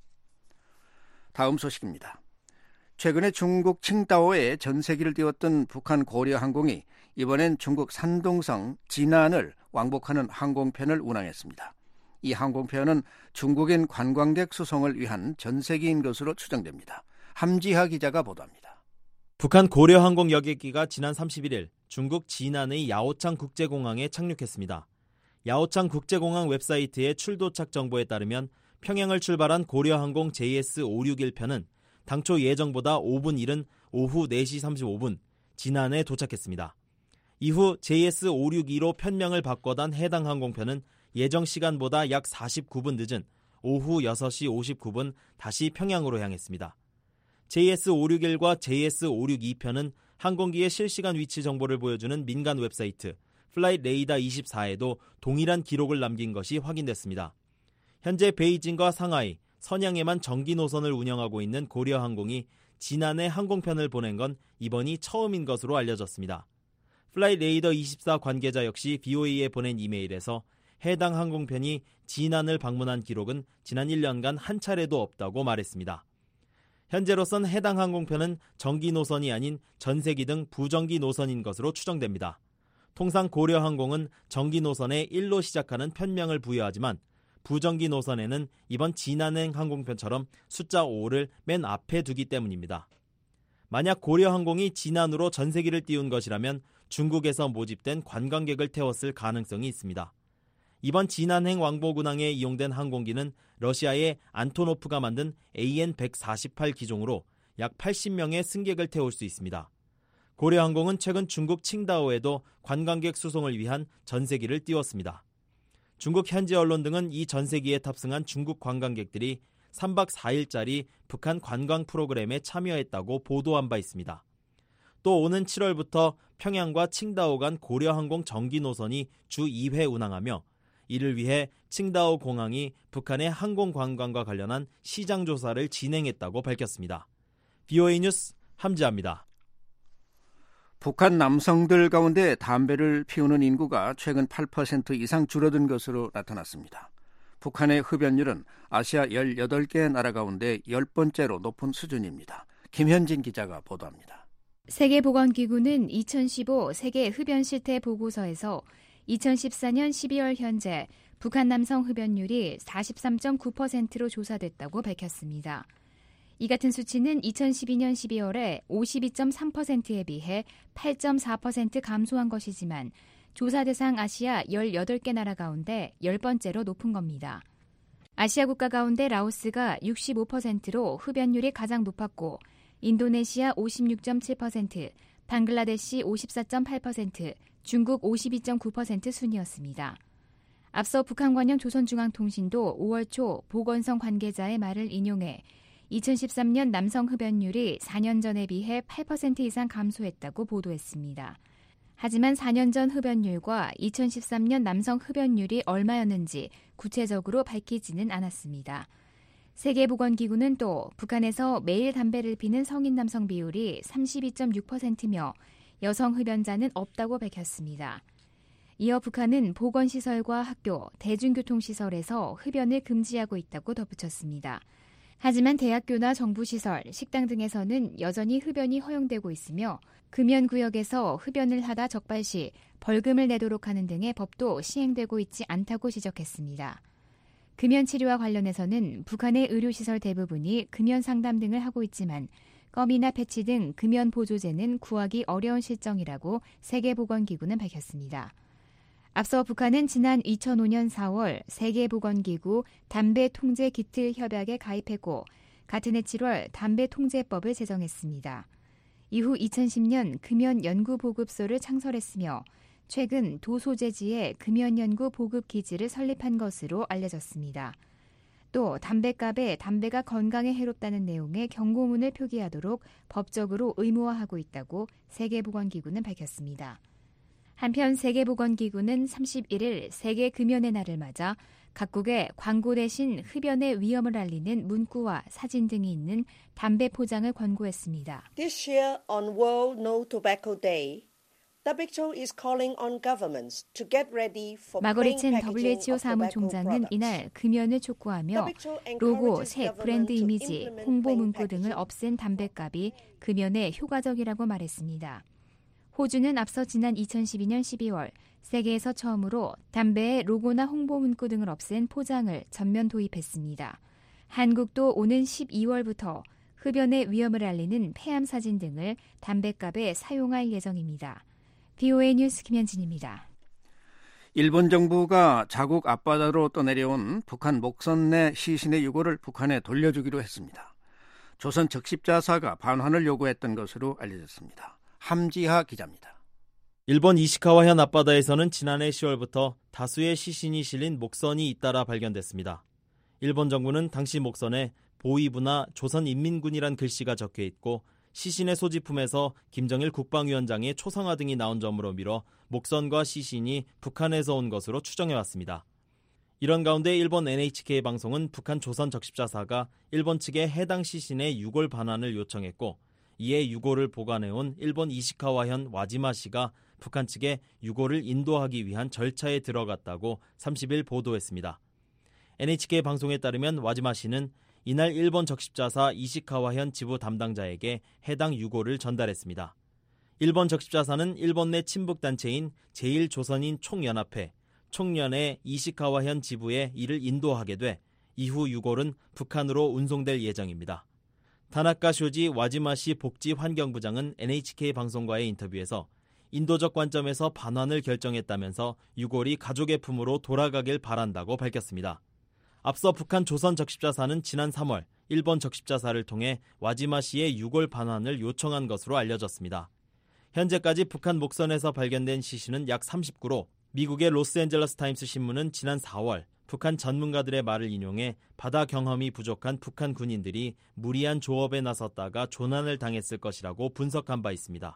다음 소식입니다. 최근에 중국 칭다오에 전세기를 띄웠던 북한 고려항공이 이번엔 중국 산둥성 진안을 왕복하는 항공편을 운항했습니다. 이 항공편은 중국인 관광객 수송을 위한 전세기인 것으로 추정됩니다. 함지하 기자가 보도합니다. 북한 고려항공 여객기가 지난 삼십일일 중국 진안의 야오창 국제공항에 착륙했습니다. 야오창 국제공항 웹사이트의 출도착 정보에 따르면 평양을 출발한 고려항공 제이에스 오백육십일 편은 당초 예정보다 오 분 이른 오후 네 시 삼십오 분 진안에 도착했습니다. 이후 제이에스 오백육십이로 편명을 바꿔단 해당 항공편은 예정 시간보다 약 사십구 분 늦은 오후 여섯 시 오십구 분 다시 평양으로 향했습니다. 제이에스 오백육십일과 제이에스 오백육십이 편은 항공기의 실시간 위치 정보를 보여주는 민간 웹사이트 플라잇 레이더 이십사에도 동일한 기록을 남긴 것이 확인됐습니다. 현재 베이징과 상하이, 선양에만 정기 노선을 운영하고 있는 고려항공이 진안에 항공편을 보낸 건 이번이 처음인 것으로 알려졌습니다. 플라잇 레이더 이십사 관계자 역시 비오에이에 보낸 이메일에서 해당 항공편이 진안을 방문한 기록은 지난 일 년간 한 차례도 없다고 말했습니다. 현재로선 해당 항공편은 정기 노선이 아닌 전세기 등 부정기 노선인 것으로 추정됩니다. 통상 고려항공은 정기 노선에 일로 시작하는 편명을 부여하지만 부정기 노선에는 이번 진안행 항공편처럼 숫자 오를 맨 앞에 두기 때문입니다. 만약 고려항공이 진안으로 전세기를 띄운 것이라면 중국에서 모집된 관광객을 태웠을 가능성이 있습니다. 이번 진안행 왕복 운항에 이용된 항공기는 러시아의 안토노프가 만든 에이엔 백사십팔 기종으로 약 팔십 명의 승객을 태울 수 있습니다. 고려항공은 최근 중국 칭다오에도 관광객 수송을 위한 전세기를 띄웠습니다. 중국 현지 언론 등은 이 전세기에 탑승한 중국 관광객들이 삼 박 사 일짜리 북한 관광 프로그램에 참여했다고 보도한 바 있습니다. 또 오는 칠월부터 평양과 칭다오 간 고려항공 정기 노선이 주 이 회 운항하며 이를 위해 칭다오 공항이 북한의 항공 관광과 관련한 시장 조사를 진행했다고 밝혔습니다. 비오에이 뉴스 함지아입니다. 북한 남성들 가운데 담배를 피우는 인구가 최근 팔 퍼센트 이상 줄어든 것으로 나타났습니다. 북한의 흡연율은 아시아 열여덟 개 나라 가운데 열 번째로 높은 수준입니다. 김현진 기자가 보도합니다. 세계보건기구는 이천십오 세계 흡연 실태 보고서에서 이천십사 년 십이월 현재 북한 남성 흡연율이 사십삼 점 구 퍼센트로 조사됐다고 밝혔습니다. 이 같은 수치는 이천십이 년 십이월에 오십이 점 삼 퍼센트에 비해 팔 점 사 퍼센트 감소한 것이지만 조사 대상 아시아 열여덟 개 나라 가운데 열 번째로 높은 겁니다. 아시아 국가 가운데 라오스가 육십오 퍼센트로 흡연율이 가장 높았고 인도네시아 오십육 점 칠 퍼센트, 방글라데시 오십사 점 팔 퍼센트, 중국 오십이 점 구 퍼센트 순이었습니다. 앞서 북한 관영 조선중앙통신도 오월 초 보건성 관계자의 말을 인용해 이천십삼 년 남성 흡연율이 사 년 전에 비해 팔 퍼센트 이상 감소했다고 보도했습니다. 하지만 사 년 전 흡연율과 이천십삼 년 남성 흡연율이 얼마였는지 구체적으로 밝히지는 않았습니다. 세계보건기구는 또 북한에서 매일 담배를 피는 성인 남성 비율이 삼십이 점 육 퍼센트며 여성 흡연자는 없다고 밝혔습니다. 이어 북한은 보건시설과 학교, 대중교통시설에서 흡연을 금지하고 있다고 덧붙였습니다. 하지만 대학교나 정부시설, 식당 등에서는 여전히 흡연이 허용되고 있으며 금연구역에서 흡연을 하다 적발 시 벌금을 내도록 하는 등의 법도 시행되고 있지 않다고 지적했습니다. 금연치료와 관련해서는 북한의 의료시설 대부분이 금연상담 등을 하고 있지만 껌이나 패치 등 금연보조제는 구하기 어려운 실정이라고 세계보건기구는 밝혔습니다. 앞서 북한은 지난 이천오 년 사월 세계보건기구 담배통제기틀협약에 가입했고 같은 해 칠월 담배통제법을 제정했습니다. 이후 이천십 년 금연연구보급소를 창설했으며 최근 도소재지에 금연연구 보급기지를 설립한 것으로 알려졌습니다. 또 담뱃갑에 담배가 건강에 해롭다는 내용의 경고문을 표기하도록 법적으로 의무화하고 있다고 세계보건기구는 밝혔습니다. 한편 세계보건기구는 삼십일 일 세계 금연의 날을 맞아 각국에 광고 대신 흡연의 위험을 알리는 문구와 사진 등이 있는 담배 포장을 권고했습니다. This year on World No Tobacco Day, 더블유에이치오 is calling on governments to get ready for 마거리첸 더블유에이치오 사무총장은 이날 금연을 촉구하며 로고, 색, 브랜드 이미지, 홍보 문구 등을 없앤 담뱃갑이 금연에 효과적이라고 말했습니다. 호주는 앞서 지난 이천십이 년 십이월 세계에서 처음으로 담배의 로고나 홍보 문구 등을 없앤 포장을 전면 도입했습니다. 한국도 오는 십이월부터 흡연의 위험을 알리는 폐암 사진 등을 담뱃갑에 사용할 예정입니다. 비오에이 뉴스 김현진입니다. 일본 정부가 자국 앞바다로 떠내려온 북한 목선 내 시신의 유골을 북한에 돌려주기로 했습니다. 조선 적십자사가 반환을 요구했던 것으로 알려졌습니다. 함지하 기자입니다. 일본 이시카와현 앞바다에서는 지난해 시월부터 다수의 시신이 실린 목선이 잇따라 발견됐습니다. 일본 정부는 당시 목선에 보위부나 조선인민군이란 글씨가 적혀 있고 시신의 소지품에서 김정일 국방위원장의 초상화 등이 나온 점으로 미뤄 목선과 시신이 북한에서 온 것으로 추정해왔습니다. 이런 가운데 일본 엔에이치케이 방송은 북한 조선 적십자사가 일본 측에 해당 시신의 유골 반환을 요청했고 이에 유골을 보관해온 일본 이시카와현 와지마시가 북한 측에 유골을 인도하기 위한 절차에 들어갔다고 삼십 일 보도했습니다. 엔에이치케이 방송에 따르면 와지마시는 이날 일본 적십자사 이시카와현 지부 담당자에게 해당 유골을 전달했습니다. 일본 적십자사는 일본 내 친북단체인 제일조선인 총연합회, 총연의 이시카와현 지부에 이를 인도하게 돼 이후 유골은 북한으로 운송될 예정입니다. 타나카 쇼지 와지마시 복지환경부장은 엔에이치케이 방송과의 인터뷰에서 인도적 관점에서 반환을 결정했다면서 유골이 가족의 품으로 돌아가길 바란다고 밝혔습니다. 앞서 북한 조선 적십자사는 지난 삼월 일본 적십자사를 통해 와지마시의 유골 반환을 요청한 것으로 알려졌습니다. 현재까지 북한 목선에서 발견된 시신은 약 삼십구로 미국의 로스앤젤러스 타임스 신문은 지난 사월 북한 전문가들의 말을 인용해 바다 경험이 부족한 북한 군인들이 무리한 조업에 나섰다가 조난을 당했을 것이라고 분석한 바 있습니다.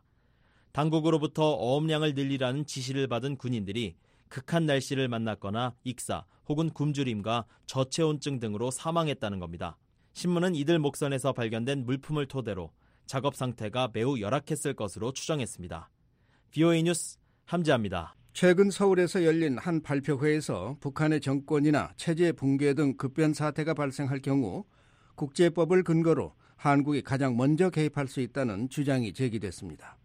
당국으로부터 어업량을 늘리라는 지시를 받은 군인들이 극한 날씨를 만났거나 익사 혹은 굶주림과 저체온증 등으로 사망했다는 겁니다. 신문은 이들 목선에서 발견된 물품을 토대로 작업 상태가 매우 열악했을 것으로 추정했습니다. 비오에이 뉴스 함지아입니다. 최근 서울에서 열린 한 발표회에서 북한의 정권이나 체제 붕괴 등 급변 사태가 발생할 경우 국제법을 근거로 한국이 가장 먼저 개입할 수 있다는 주장이 제기됐습니다.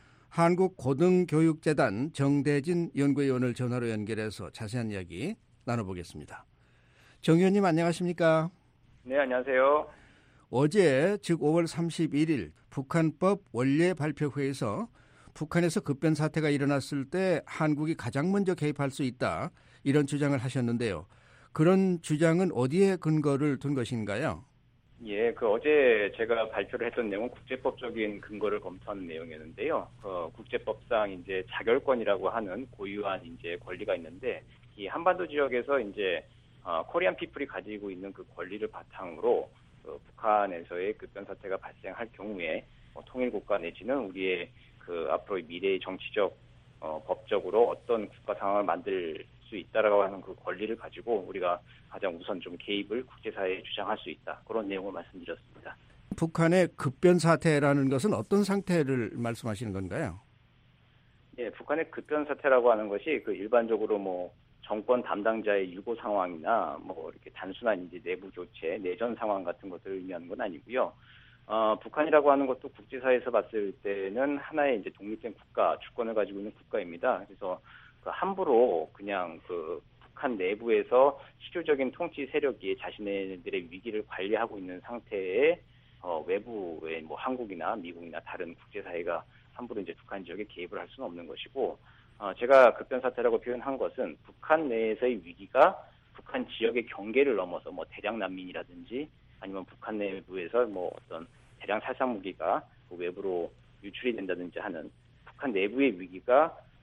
한국고등교육재단 정대진 연구위원을 전화로 연결해서 자세한 이야기 나눠보겠습니다. 정 의원님 안녕하십니까? 네, 안녕하세요. 어제 즉 오월 삼십일일 북한법 원례 발표회에서 북한에서 급변 사태가 일어났을 때 한국이 가장 먼저 개입할 수 있다 이런 주장을 하셨는데요. 그런 주장은 어디에 근거를 둔 것인가요? 예, 그 어제 제가 발표를 했던 내용은 국제법적인 근거를 검토하는 내용이었는데요. 어, 국제법상 이제 자결권이라고 하는 고유한 이제 권리가 있는데 이 한반도 지역에서 이제 어, 코리안 피플이 가지고 있는 그 권리를 바탕으로 어, 북한에서의 급변 사태가 발생할 경우에 어, 통일 국가 내지는 우리의 그 앞으로의 미래의 정치적, 어, 법적으로 어떤 국가 상황을 만들 수 있다라고 하는 그 권리를 가지고 우리가 가장 우선 좀 개입을 국제사회에 주장할 수 있다. 그런 내용을 말씀드렸습니다. 북한의 급변 사태라는 것은 어떤 상태를 말씀하시는 건가요? 예, 북한의 급변 사태라고 하는 것이 그 일반적으로 뭐 정권 담당자의 유고 상황이나 뭐 이렇게 단순한 이제 내부 교체, 내전 상황 같은 것들을 의미하는 건 아니고요. 어, 북한이라고 하는 것도 국제사회에서 봤을 때는 하나의 이제 독립된 국가, 주권을 가지고 있는 국가입니다. 그래서 그 함부로 그냥 그 북한 내부에서 실효적인 통치 세력이 자신들의 위기를 관리하고 있는 상태에 어, 외부의 뭐 한국이나 미국이나 다른 국제사회가 함부로 이제 북한 지역에 개입을 할 수는 없는 것이고, 어, 제가 급변 사태라고 표현한 것은 북한 내에서의 위기가 북한 지역의 경계를 넘어서 뭐 대량 난민이라든지 아니면 북한 내부에서 뭐 어떤 대량 살상 무기가 외부로 유출이 된다든지 하는 북한 내부의 위기가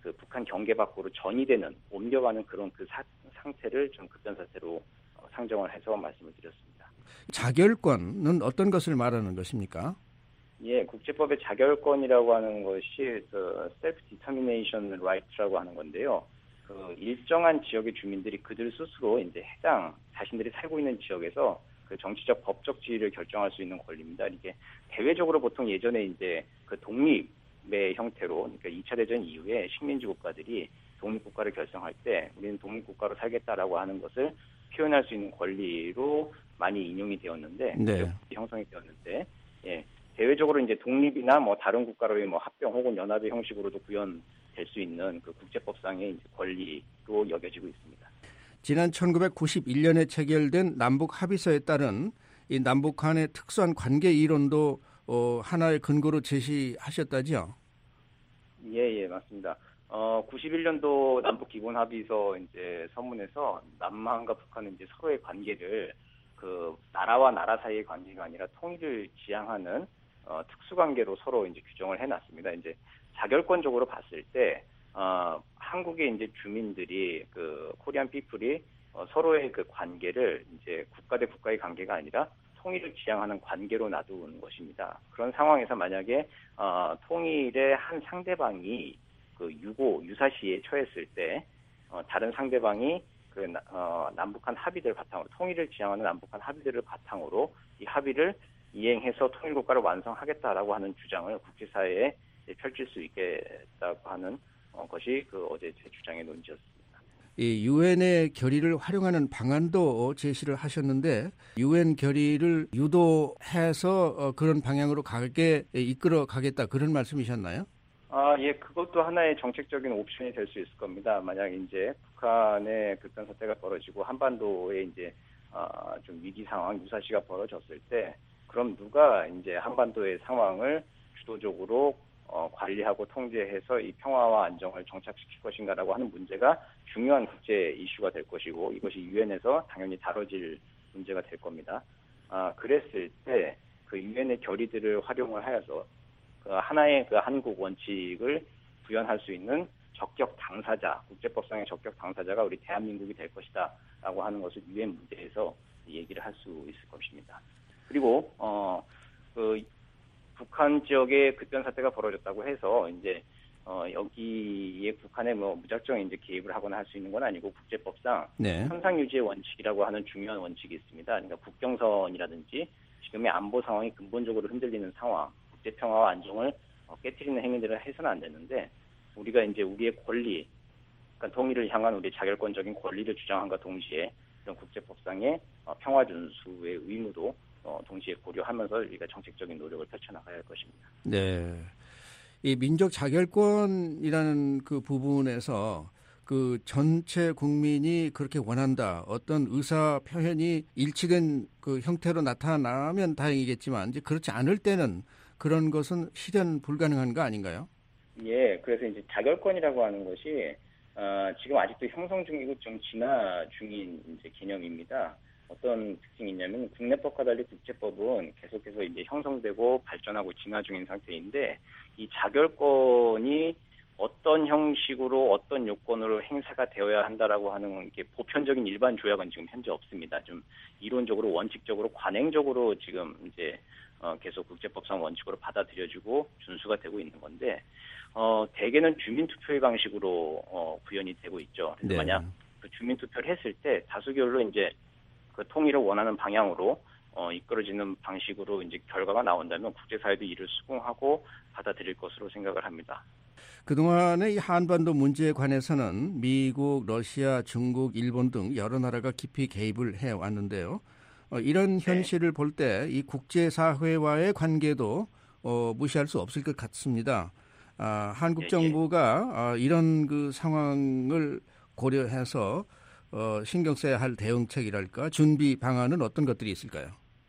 그 북한 경계 밖으로 전이되는 옮겨가는 그런 그 사, 상태를 좀 급변사태로 어, 상정을 해서 말씀을 드렸습니다. 자결권은 어떤 것을 말하는 것입니까? 예, 국제법의 자결권이라고 하는 것이 그 self determination right라고 하는 건데요. 그 일정한 지역의 주민들이 그들 스스로 이제 해당 자신들이 살고 있는 지역에서 그 정치적 법적 지위를 결정할 수 있는 권리입니다. 이게 대외적으로 보통 예전에 이제 그 독립의 형태로, 그러니까 이 차 대전 이후에 식민지 국가들이 독립국가를 결성할 때 우리는 독립국가로 살겠다라고 하는 것을 표현할 수 있는 권리로 많이 인용이 되었는데, 네. 형성이 되었는데, 예, 대외적으로 이제 독립이나 뭐 다른 국가로의 뭐 합병 혹은 연합의 형식으로도 구현될 수 있는 그 국제법상의 이제 권리로 여겨지고 있습니다. 지난 천구백구십일 년에 체결된 남북 합의서에 따른 이 남북 간의 특수한 관계 이론도 어, 하나의 근거로 제시하셨다죠? 예, 예, 맞습니다. 어, 구십일 년도 남북 기본 합의서 이제 서문에서 남한과 북한은 이제 서로의 관계를 그 나라와 나라 사이의 관계가 아니라 통일을 지향하는 어, 특수 관계로 서로 이제 규정을 해놨습니다. 이제 자결권적으로 봤을 때 어, 한국의 이제 주민들이 그 코리안 피플이 어, 서로의 그 관계를 이제 국가 대 국가의 관계가 아니라 통일을 지향하는 관계로 놔두는 것입니다. 그런 상황에서 만약에 어, 통일의 한 상대방이 그 유고 유사시에 처했을 때 어, 다른 상대방이 그 어, 남북한 합의들을 바탕으로 통일을 지향하는 남북한 합의들을 바탕으로 이 합의를 이행해서 통일국가를 완성하겠다라고 하는 주장을 국제사회에 펼칠 수 있겠다고 하는 어, 것이 그 어제 제 주장의 논지였습니다. 이 유엔의 결의를 활용하는 방안도 제시를 하셨는데 유엔 결의를 유도해서 어, 그런 방향으로 가게 이끌어 가겠다 그런 말씀이셨나요? 아, 예, 그것도 하나의 정책적인 옵션이 될 수 있을 겁니다. 만약 이제 북한의 급변 사태가 벌어지고 한반도에 이제 어, 좀 위기 상황, 유사시가 벌어졌을 때 그럼 누가 이제 한반도의 상황을 주도적으로 어, 관리하고 통제해서 이 평화와 안정을 정착시킬 것인가라고 하는 문제가 중요한 국제 이슈가 될 것이고 이것이 유엔에서 당연히 다뤄질 문제가 될 겁니다. 아, 그랬을 때 그 유엔의 결의들을 활용을 하여서 그 하나의 그 한국 원칙을 구현할 수 있는 적격 당사자, 국제법상의 적격 당사자가 우리 대한민국이 될 것이다라고 하는 것을 유엔 무대에서 얘기를 할 수 있을 것입니다. 그리고 어, 그 북한 지역에 급변 사태가 벌어졌다고 해서 이제 어, 여기에 북한에 뭐 무작정 이제 개입을 하거나 할 수 있는 건 아니고 국제법상 네. 현상 유지의 원칙이라고 하는 중요한 원칙이 있습니다. 그러니까 국경선이라든지 지금의 안보 상황이 근본적으로 흔들리는 상황, 국제 평화와 안정을 어, 깨트리는 행위들을 해서는 안 되는데 우리가 이제 우리의 권리, 그러니까 통일을 향한 우리 자결권적인 권리를 주장함과 동시에 이런 국제법상의 어, 평화 준수의 의무도 어, 동시에 고려하면서 우리가 정책적인 노력을 펼쳐나가야 할 것입니다. 네, 이 민족 자결권이라는 그 부분에서 그 전체 국민이 그렇게 원한다. 어떤 의사 표현이 일치된 그 형태로 나타나면 다행이겠지만 이제 그렇지 않을 때는 그런 것은 실현 불가능한 거 아닌가요? 예, 그래서 이제 자결권이라고 하는 것이 어, 지금 아직도 형성 중이고 좀 진화 중인 이제 개념입니다. 어떤 특징이 있냐면 국내법과 달리 국제법은 계속해서 이제 형성되고 발전하고 진화 중인 상태인데 이 자결권이 어떤 형식으로 어떤 요건으로 행사가 되어야 한다라고 하는 게 보편적인 일반 조약은 지금 현재 없습니다. 좀 이론적으로 원칙적으로 관행적으로 지금 이제 어, 계속 국제법상 원칙으로 받아들여지고 준수가 되고 있는 건데 어, 대개는 주민투표의 방식으로 어, 구현이 되고 있죠. 그래서 네. 만약 그 주민투표를 했을 때 다수결로 이제 그 통일을 원하는 방향으로 어, 이끌어지는 방식으로 이제 결과가 나온다면 국제사회도 이를 수긍하고 받아들일 것으로 생각을 합니다. 그동안의 이 한반도 문제에 관해서는 미국, 러시아, 중국, 일본 등 여러 나라가 깊이 개입을 해왔는데요. 어, 이런 현실을 볼 때 이 국제사회와의 관계도 어, 무시할 수 없을 것 같습니다. 아, 한국 정부가 아, 이런 그 상황을 고려해서 어, 신경 써야 할 대응책이랄까 준비 방안은 어떤 것들이 있을까요?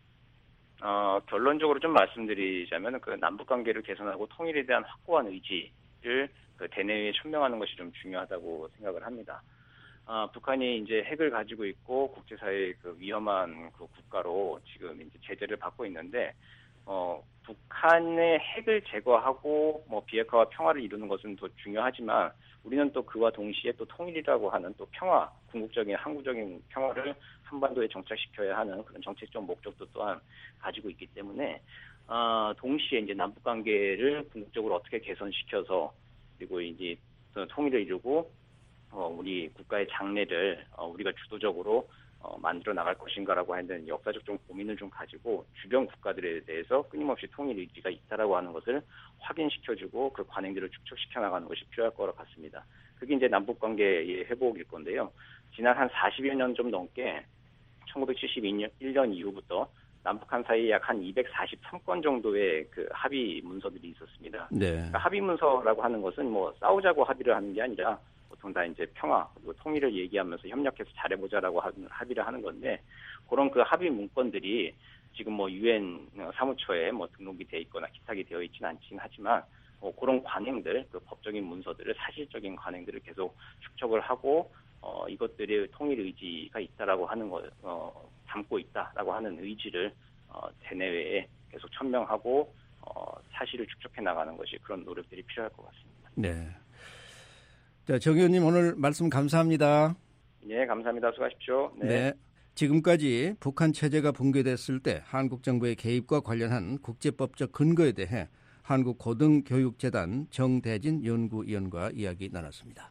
어, 결론적으로 좀 말씀드리자면 그 남북 관계를 개선하고 통일에 대한 확고한 의지를 그 대내외에 천명하는 것이 좀 중요하다고 생각을 합니다. 어, 북한이 이제 핵을 가지고 있고 국제사회의 그 위험한 그 국가로 지금 이제 제재를 받고 있는데 어, 북한의 핵을 제거하고 뭐 비핵화와 평화를 이루는 것은 더 중요하지만 우리는 또 그와 동시에 또 통일이라고 하는 또 평화, 궁극적인 항구적인 평화를 한반도에 정착시켜야 하는 그런 정책적 목적도 또한 가지고 있기 때문에 어, 동시에 이제 남북 관계를 궁극적으로 어떻게 개선시켜서 그리고 이제 통일을 이루고 어, 우리 국가의 장래를 어, 우리가 주도적으로 어, 만들어 나갈 것인가라고 하는 역사적 좀 고민을 좀 가지고 주변 국가들에 대해서 끊임없이 통일 의지가 있다라고 하는 것을 확인시켜주고 그 관행들을 축적시켜 나가는 것이 필요할 거라고 같습니다. 그게 이제 남북 관계의 회복일 건데요. 지난 한 사십여 년 좀 넘게 천구백칠십일 년 이후부터 남북한 사이에 약 한 이백사십삼 건 정도의 그 합의 문서들이 있었습니다. 네. 그러니까 합의 문서라고 하는 것은 뭐 싸우자고 합의를 하는 게 아니라 보통 다 이제 평화 그리고 통일을 얘기하면서 협력해서 잘해보자라고 하는 합의를 하는 건데 그런 그 합의 문건들이 지금 뭐 유엔 사무처에 뭐 등록이 돼 있거나 기탁이 되어 있지는 않지는 하지만 뭐 그런 관행들, 그 법적인 문서들을 사실적인 관행들을 계속 축적을 하고 어, 이것들의 통일 의지가 있다라고 하는 거 어, 담고 있다라고 하는 의지를 어, 대내외에 계속 천명하고 어, 사실을 축적해 나가는 것이 그런 노력들이 필요할 것 같습니다. 네. 자, 정 의원님 오늘 말씀 감사합니다. 네, 감사합니다. 수고하십시오. 네. 네. 지금까지 북한 체제가 붕괴됐을 때 한국 정부의 개입과 관련한 국제법적 근거에 대해 한국고등교육재단 정대진 연구위원과 이야기 나눴습니다.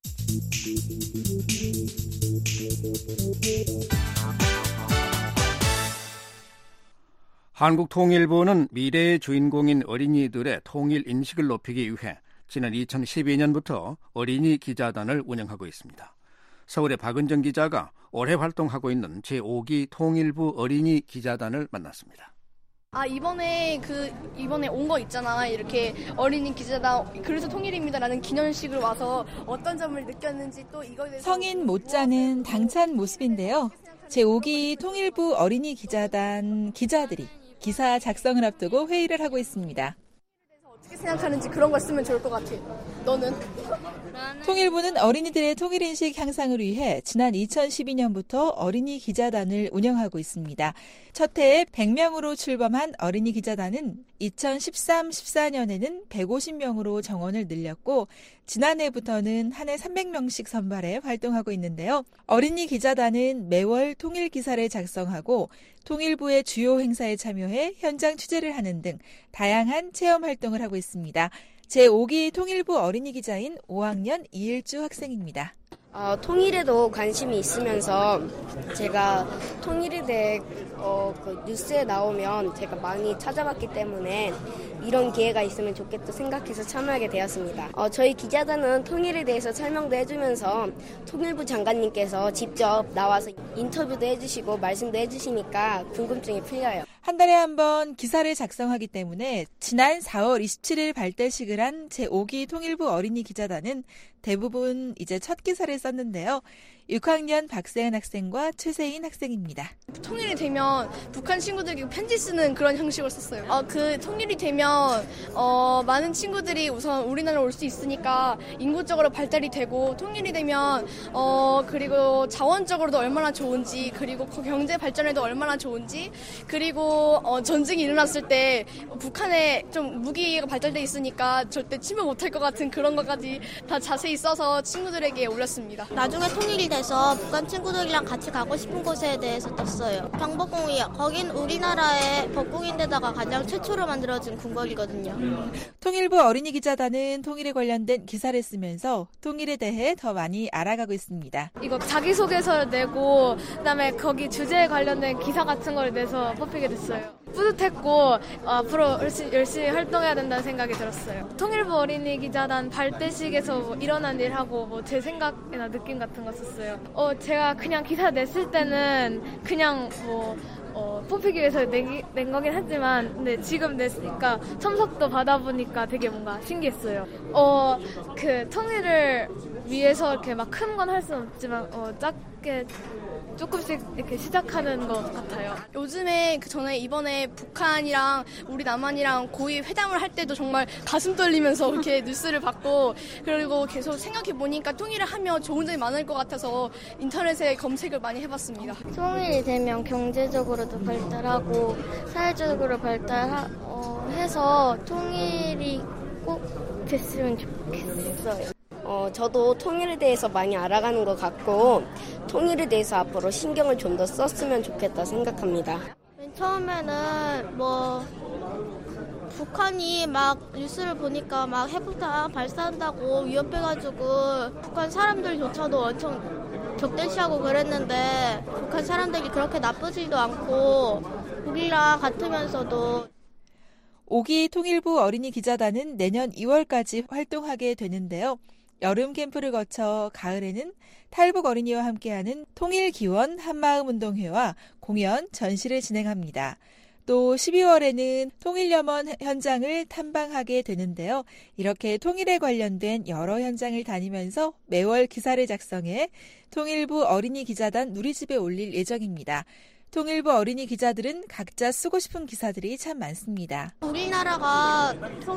한국통일부는 미래의 주인공인 어린이들의 통일 인식을 높이기 위해 지난 이천십이 년부터 어린이 기자단을 운영하고 있습니다. 서울의 박은정 기자가 올해 활동하고 있는 제오 기 통일부 어린이 기자단을 만났습니다. 아 이번에 그 이번에 온 거 있잖아. 이렇게 어린이 기자단 그래서 통일입니다라는 기념식을 와서 어떤 점을 느꼈는지 또 이거에 대해서 성인 못지않은 당찬 모습인데요. 제오 기 통일부 어린이 기자단 기자들이 기사 작성을 앞두고 회의를 하고 있습니다. 어떻게 생각하는지 그런 걸 쓰면 좋을 것 같아. 너는? 통일부는 어린이들의 통일인식 향상을 위해 지난 이천십이 년부터 어린이 기자단을 운영하고 있습니다. 첫 해에 백 명으로 출범한 어린이 기자단은 이천십삼 십사 년에는 백오십 명으로 정원을 늘렸고 지난해부터는 한 해 삼백 명씩 선발해 활동하고 있는데요. 어린이 기자단은 매월 통일 기사를 작성하고 통일부의 주요 행사에 참여해 현장 취재를 하는 등 다양한 체험 활동을 하고 있습니다. 제오 기 통일부 어린이 기자인 오 학년 이일주 학생입니다. 어, 통일에도 관심이 있으면서 제가 통일에 대해 어, 그 뉴스에 나오면 제가 많이 찾아봤기 때문에 이런 기회가 있으면 좋겠다 생각해서 참여하게 되었습니다. 어, 저희 기자단은 통일에 대해서 설명도 해주면서 통일부 장관님께서 직접 나와서 인터뷰도 해주시고 말씀도 해주시니까 궁금증이 풀려요. 한 달에 한 번 기사를 작성하기 때문에 지난 사월 이십칠일 발대식을 한 제오 기 통일부 어린이 기자단은 대부분 이제 첫 기사를 썼는데요. 육 학년 박세은 학생과 최세인 학생입니다. 통일이 되면 북한 친구들에게 편지 쓰는 그런 형식으로 썼어요. 어, 그 통일이 되면 어, 많은 친구들이 우선 우리나라로 올 수 있으니까 인구적으로 발달이 되고 통일이 되면 어, 그리고 자원적으로도 얼마나 좋은지 그리고 경제 발전에도 얼마나 좋은지 그리고 어, 전쟁이 일어났을 때 북한에 좀 무기가 발달돼 있으니까 절대 침몰 못할 것 같은 그런 것까지 다 자세히 써서 친구들에게 올렸습니다. 나중에 통일이 돼서 북한 친구들이랑 같이 가고 싶은 곳에 대해서 떴어요. 경복궁이요. 거긴 우리나라의 법궁인데다가 가장 최초로 만들어진 궁궐이거든요. 음. 통일부 어린이 기자단은 통일에 관련된 기사를 쓰면서 통일에 대해 더 많이 알아가고 있습니다. 이거 자기소개서를 내고 그다음에 거기 주제에 관련된 기사 같은 걸 내서 뽑히게 됐어요. 뿌듯했고 앞으로 열심히, 열심히 활동해야 된다는 생각이 들었어요. 통일부 어린이 기자단 발대식에서 뭐 일어난 일하고 뭐 제 생각이나 느낌 같은 거 썼어요. 어 제가 그냥 기사 냈을 때는 그냥 뭐 어, 뽑히기 위해서 내, 낸 거긴 하지만 근데 지금 냈으니까 첨삭도 받아보니까 되게 뭔가 신기했어요. 어, 그 통일을 위해서 이렇게 막 큰 건 할 수는 없지만 어, 작게 조금씩 이렇게 시작하는 것 같아요. 요즘에 그 전에 이번에 북한이랑 우리 남한이랑 고위 회담을 할 때도 정말 가슴 떨리면서 이렇게 뉴스를 봤고 그리고 계속 생각해 보니까 통일을 하면 좋은 점이 많을 것 같아서 인터넷에 검색을 많이 해봤습니다. 통일이 되면 경제적으로도 발달하고 사회적으로 발달하 어, 해서 통일이 꼭 됐으면 좋겠어요. 어, 저도 통일에 대해서 많이 알아가는 것 같고 통일에 대해서 앞으로 신경을 좀 더 썼으면 좋겠다 생각합니다. 맨 처음에는 뭐 북한이 막 뉴스를 보니까 막 핵폭탄 발사한다고 위협해가지고 북한 사람들조차도 엄청 적대시하고 그랬는데 북한 사람들이 그렇게 나쁘지도 않고 우리랑 같으면서도. 오기 통일부 어린이 기자단은 내년 이월까지 활동하게 되는데요. 여름 캠프를 거쳐 가을에는 탈북 어린이와 함께하는 통일기원 한마음운동회와 공연, 전시를 진행합니다. 또 십이월에는 통일염원 현장을 탐방하게 되는데요. 이렇게 통일에 관련된 여러 현장을 다니면서 매월 기사를 작성해 통일부 어린이 기자단 누리집에 올릴 예정입니다. 통일부 어린이 기자들은 각자 쓰고 싶은 기사들이 참 많습니다. 우리나라가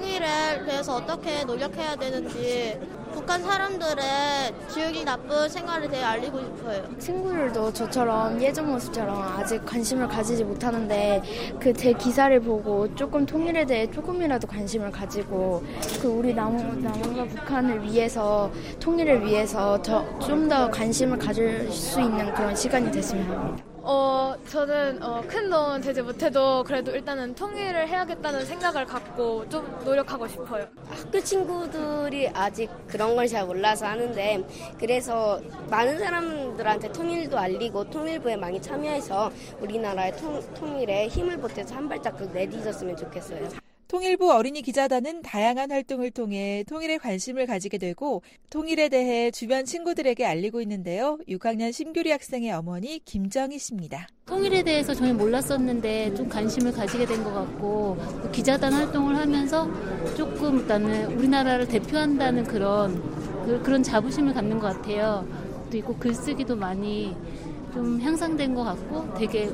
통일에 대해서 어떻게 노력해야 되는지 북한 사람들의 지역이 나쁜 생활에 대해 알리고 싶어요. 친구들도 저처럼 예전 모습처럼 아직 관심을 가지지 못하는데 그 제 기사를 보고 조금 통일에 대해 조금이라도 관심을 가지고 그 우리 남, 남한과 북한을 위해서 통일을 위해서 좀 더 관심을 가질 수 있는 그런 시간이 됐으면 합니다. 어, 저는 어, 큰 도움은 되지 못해도 그래도 일단은 통일을 해야겠다는 생각을 갖고 좀 노력하고 싶어요. 학교 친구들이 아직 그런 걸 잘 몰라서 하는데 그래서 많은 사람들한테 통일도 알리고 통일부에 많이 참여해서 우리나라의 통, 통일에 힘을 보태서 한 발짝 내딛었으면 좋겠어요. 통일부 어린이 기자단은 다양한 활동을 통해 통일에 관심을 가지게 되고 통일에 대해 주변 친구들에게 알리고 있는데요. 육 학년 심규리 학생의 어머니 김정희 씨입니다. 통일에 대해서 전혀 몰랐었는데 좀 관심을 가지게 된 것 같고 기자단 활동을 하면서 조금 일단은 우리나라를 대표한다는 그런 그, 그런 자부심을 갖는 것 같아요. 그리고 글쓰기도 많이 좀 향상된 것 같고 되게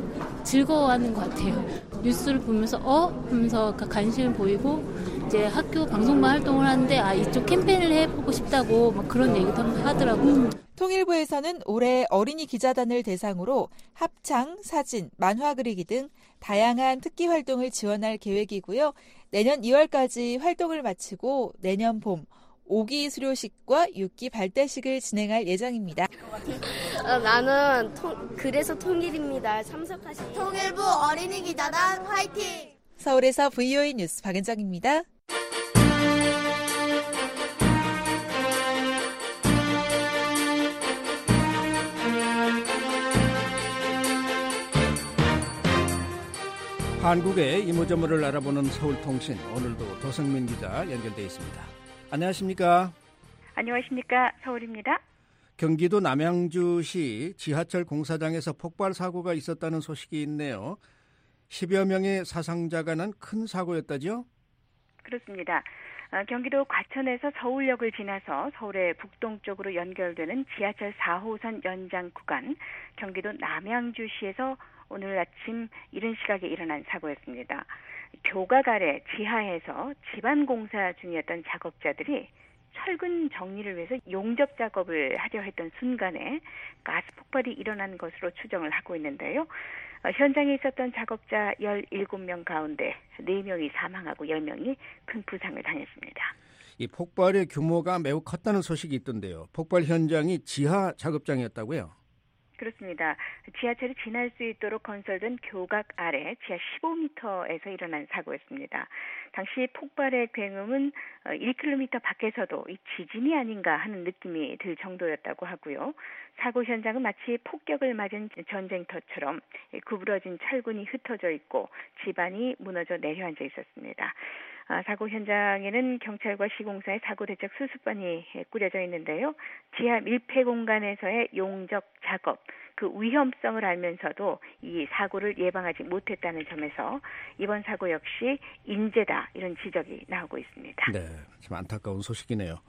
즐거워하는 것 같아요. 뉴스를 보면서 어? 하면서 관심을 보이고 이제 학교 방송반 활동을 하는데 아 이쪽 캠페인을 해보고 싶다고 막 그런 얘기도 하더라고요. 통일부에서는 올해 어린이 기자단을 대상으로 합창, 사진, 만화 그리기 등 다양한 특기 활동을 지원할 계획이고요. 내년 이월까지 활동을 마치고 내년 봄 오기 수료식과 육기 발대식을 진행할 예정입니다. 어, 나는 통, 그래서 통일입니다. 참석하신 통일부 어린이 기자단 화이팅! 서울에서 브이오에이 뉴스 박은정입니다. 한국의 이모저모를 알아보는 서울통신, 오늘도 도성민 기자 연결돼 있습니다. 안녕하십니까? 안녕하십니까? 서울입니다. 경기도 남양주시 지하철 공사장에서 폭발 사고가 있었다는 소식이 있네요. 십여 명의 사상자가 난 큰 사고였다죠? 그렇습니다. 어, 경기도 과천에서 서울역을 지나서 서울의 북동쪽으로 연결되는 지하철 사 호선 연장 구간, 경기도 남양주시에서 오늘 아침 이른 시각에 일어난 사고였습니다. 교각 아래 지하에서 집안 공사 중이었던 작업자들이 철근 정리를 위해서 용접 작업을 하려 했던 순간에 가스 폭발이 일어난 것으로 추정을 하고 있는데요. 어, 현장에 있었던 작업자 열일곱 명 가운데 네 명이 사망하고 열 명이 큰 부상을 당했습니다. 이 폭발의 규모가 매우 컸다는 소식이 있던데요. 폭발 현장이 지하 작업장이었다고요? 그렇습니다. 지하철이 지날 수 있도록 건설된 교각 아래 지하 십오 미터에서 일어난 사고였습니다. 당시 폭발의 굉음은 일 킬로미터 밖에서도 이 지진이 아닌가 하는 느낌이 들 정도였다고 하고요. 사고 현장은 마치 폭격을 맞은 전쟁터처럼 구부러진 철근이 흩어져 있고 집안이 무너져 내려앉아 있었습니다. 사고 현장에는 경찰과 시공사의 사고대책 수습반이 꾸려져 있는데요. 지하 밀폐 공간에서의 용접 작업, 그 위험성을 알면서도 이 사고를 예방하지 못했다는 점에서 이번 사고 역시 인재다, 이런 지적이 나오고 있습니다. 네, 참 안타까운 소식이네요.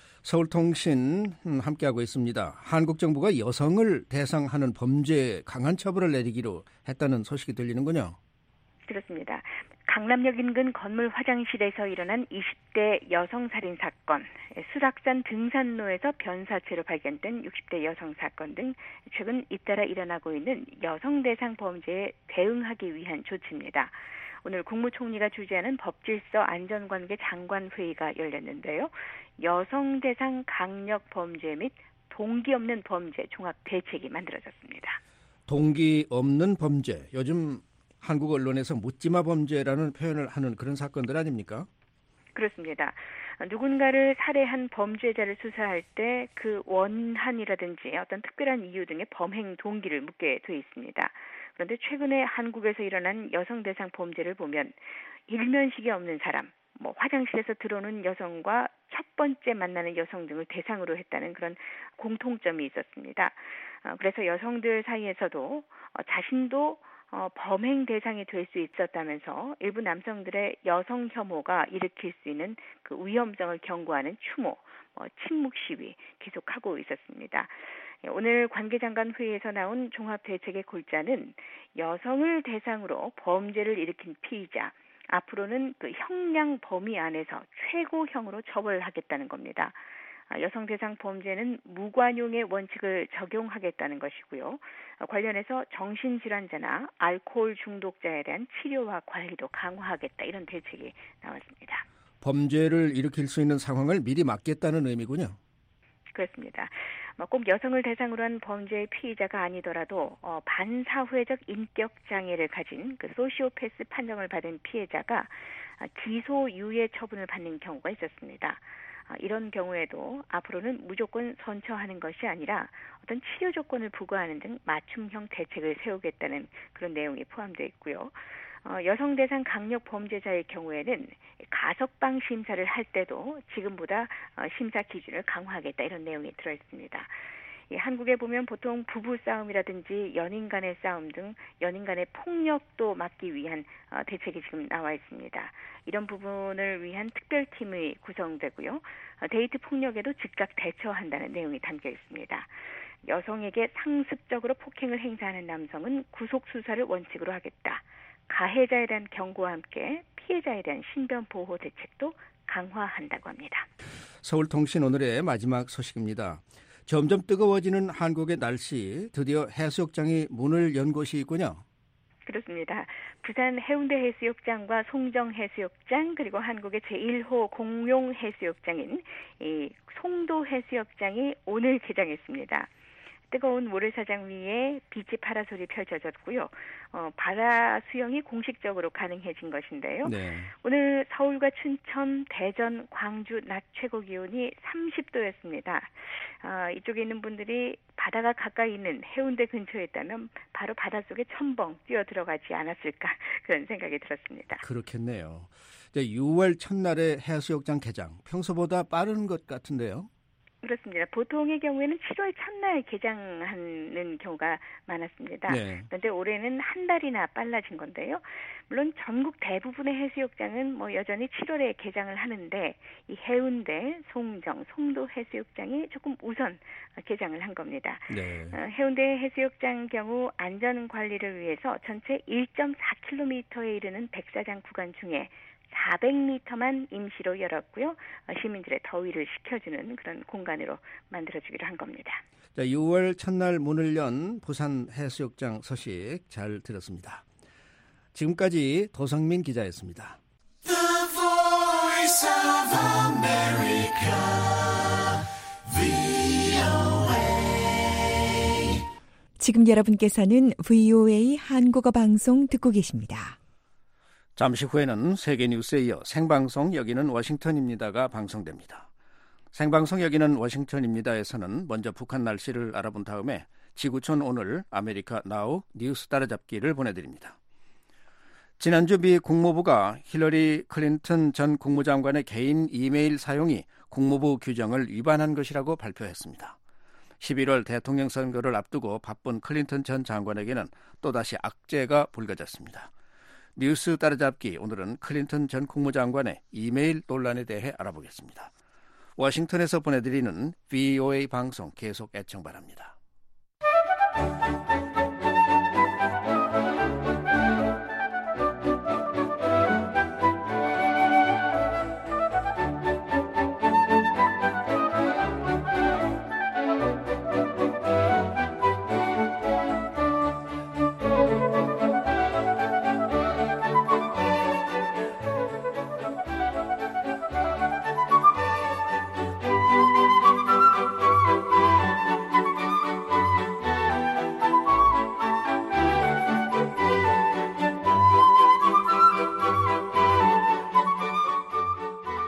서울통신 함께하고 있습니다. 한국 정부가 여성을 대상하는 범죄에 강한 처벌을 내리기로 했다는 소식이 들리는군요. 그렇습니다. 강남역 인근 건물 화장실에서 일어난 이십 대 여성 살인 사건, 수락산 등산로에서 변사체로 발견된 육십 대 여성 사건 등 최근 잇따라 일어나고 있는 여성 대상 범죄에 대응하기 위한 조치입니다. 오늘 국무총리가 주재하는 법질서 안전관계 장관 회의가 열렸는데요. 여성 대상 강력 범죄 및 동기 없는 범죄 종합 대책이 만들어졌습니다. 동기 없는 범죄, 요즘 한국 언론에서 묻지마 범죄라는 표현을 하는 그런 사건들 아닙니까? 그렇습니다. 누군가를 살해한 범죄자를 수사할 때 그 원한이라든지 어떤 특별한 이유 등의 범행 동기를 묻게 돼 있습니다. 그런데 최근에 한국에서 일어난 여성 대상 범죄를 보면 일면식이 없는 사람, 뭐 화장실에서 들어오는 여성과 첫 번째 만나는 여성 등을 대상으로 했다는 그런 공통점이 있었습니다. 그래서 여성들 사이에서도 자신도 어, 범행 대상이 될 수 있었다면서 일부 남성들의 여성 혐오가 일으킬 수 있는 그 위험성을 경고하는 추모, 어, 침묵 시위 계속하고 있었습니다. 오늘 관계장관 회의에서 나온 종합대책의 골자는 여성을 대상으로 범죄를 일으킨 피의자, 앞으로는 그 형량 범위 안에서 최고형으로 처벌하겠다는 겁니다. 여성 대상 범죄는 무관용의 원칙을 적용하겠다는 것이고요. 관련해서 정신질환자나 알코올 중독자에 대한 치료와 관리도 강화하겠다, 이런 대책이 나왔습니다. 범죄를 일으킬 수 있는 상황을 미리 막겠다는 의미군요. 그렇습니다. 꼭 여성을 대상으로 한 범죄의 피의자가 아니더라도 어, 반사회적 인격 장애를 가진 그 소시오패스 판정을 받은 피해자가 기소유예 처분을 받는 경우가 있었습니다. 이런 경우에도 앞으로는 무조건 선처하는 것이 아니라 어떤 치료 조건을 부과하는 등 맞춤형 대책을 세우겠다는 그런 내용이 포함되어 있고요. 어, 여성 대상 강력 범죄자의 경우에는 가석방 심사를 할 때도 지금보다 어, 심사 기준을 강화하겠다, 이런 내용이 들어있습니다. 예, 한국에 보면 보통 부부싸움이라든지 연인 간의 싸움 등 연인 간의 폭력도 막기 위한 어, 대책이 지금 나와 있습니다. 이런 부분을 위한 특별팀이 구성되고요. 어, 데이트 폭력에도 즉각 대처한다는 내용이 담겨 있습니다. 여성에게 상습적으로 폭행을 행사하는 남성은 구속수사를 원칙으로 하겠다. 가해자에 대한 경고와 함께 피해자에 대한 신변 보호 대책도 강화한다고 합니다. 서울통신 오늘의 마지막 소식입니다. 점점 뜨거워지는 한국의 날씨, 드디어 해수욕장이 문을 연 곳이 있군요. 그렇습니다. 부산 해운대 해수욕장과 송정 해수욕장, 그리고 한국의 제일 호 공용 해수욕장인 이 송도 해수욕장이 오늘 개장했습니다. 뜨거운 모래사장 위에 비치 파라솔이 펼쳐졌고요. 어, 바다 수영이 공식적으로 가능해진 것인데요. 네. 오늘 서울과 춘천, 대전, 광주 낮 최고 기온이 삼십 도였습니다. 어, 이쪽에 있는 분들이 바다가 가까이 있는 해운대 근처에 있다면 바로 바닷속에 첨벙 뛰어들어가지 않았을까, 그런 생각이 들었습니다. 그렇겠네요. 유월 첫날에 해수욕장 개장, 평소보다 빠른 것 같은데요. 그렇습니다. 보통의 경우에는 칠월 첫날 개장하는 경우가 많았습니다. 네. 그런데 올해는 한 달이나 빨라진 건데요. 물론 전국 대부분의 해수욕장은 뭐 여전히 칠월에 개장을 하는데 이 해운대, 송정, 송도 해수욕장이 조금 우선 개장을 한 겁니다. 네. 어, 해운대 해수욕장 경우 안전 관리를 위해서 전체 일 점 사 킬로미터에 이르는 백사장 구간 중에 사백 미터만 임시로 열었고요. 시민들의 더위를 식혀주는 그런 공간으로 만들어주기로 한 겁니다. 자, 유월 첫날 문을 연 부산 해수욕장 소식 잘 들었습니다. 지금까지 도성민 기자였습니다. The Voice of America, 브이오에이. 지금 여러분께서는 브이오에이 한국어 방송 듣고 계십니다. 잠시 후에는 세계 뉴스에 이어 생방송 여기는 워싱턴입니다가 방송됩니다. 생방송 여기는 워싱턴입니다에서는 먼저 북한 날씨를 알아본 다음에 지구촌 오늘 아메리카 나우 뉴스 따라잡기를 보내드립니다. 지난주 미 국무부가 힐러리 클린턴 전 국무장관의 개인 이메일 사용이 국무부 규정을 위반한 것이라고 발표했습니다. 십일월 대통령 선거를 앞두고 바쁜 클린턴 전 장관에게는 또다시 악재가 불거졌습니다. 뉴스 따라잡기, 오늘은 클린턴 전 국무장관의 이메일 논란에 대해 알아보겠습니다. 워싱턴에서 보내드리는 브이오에이 방송 계속 애청 바랍니다.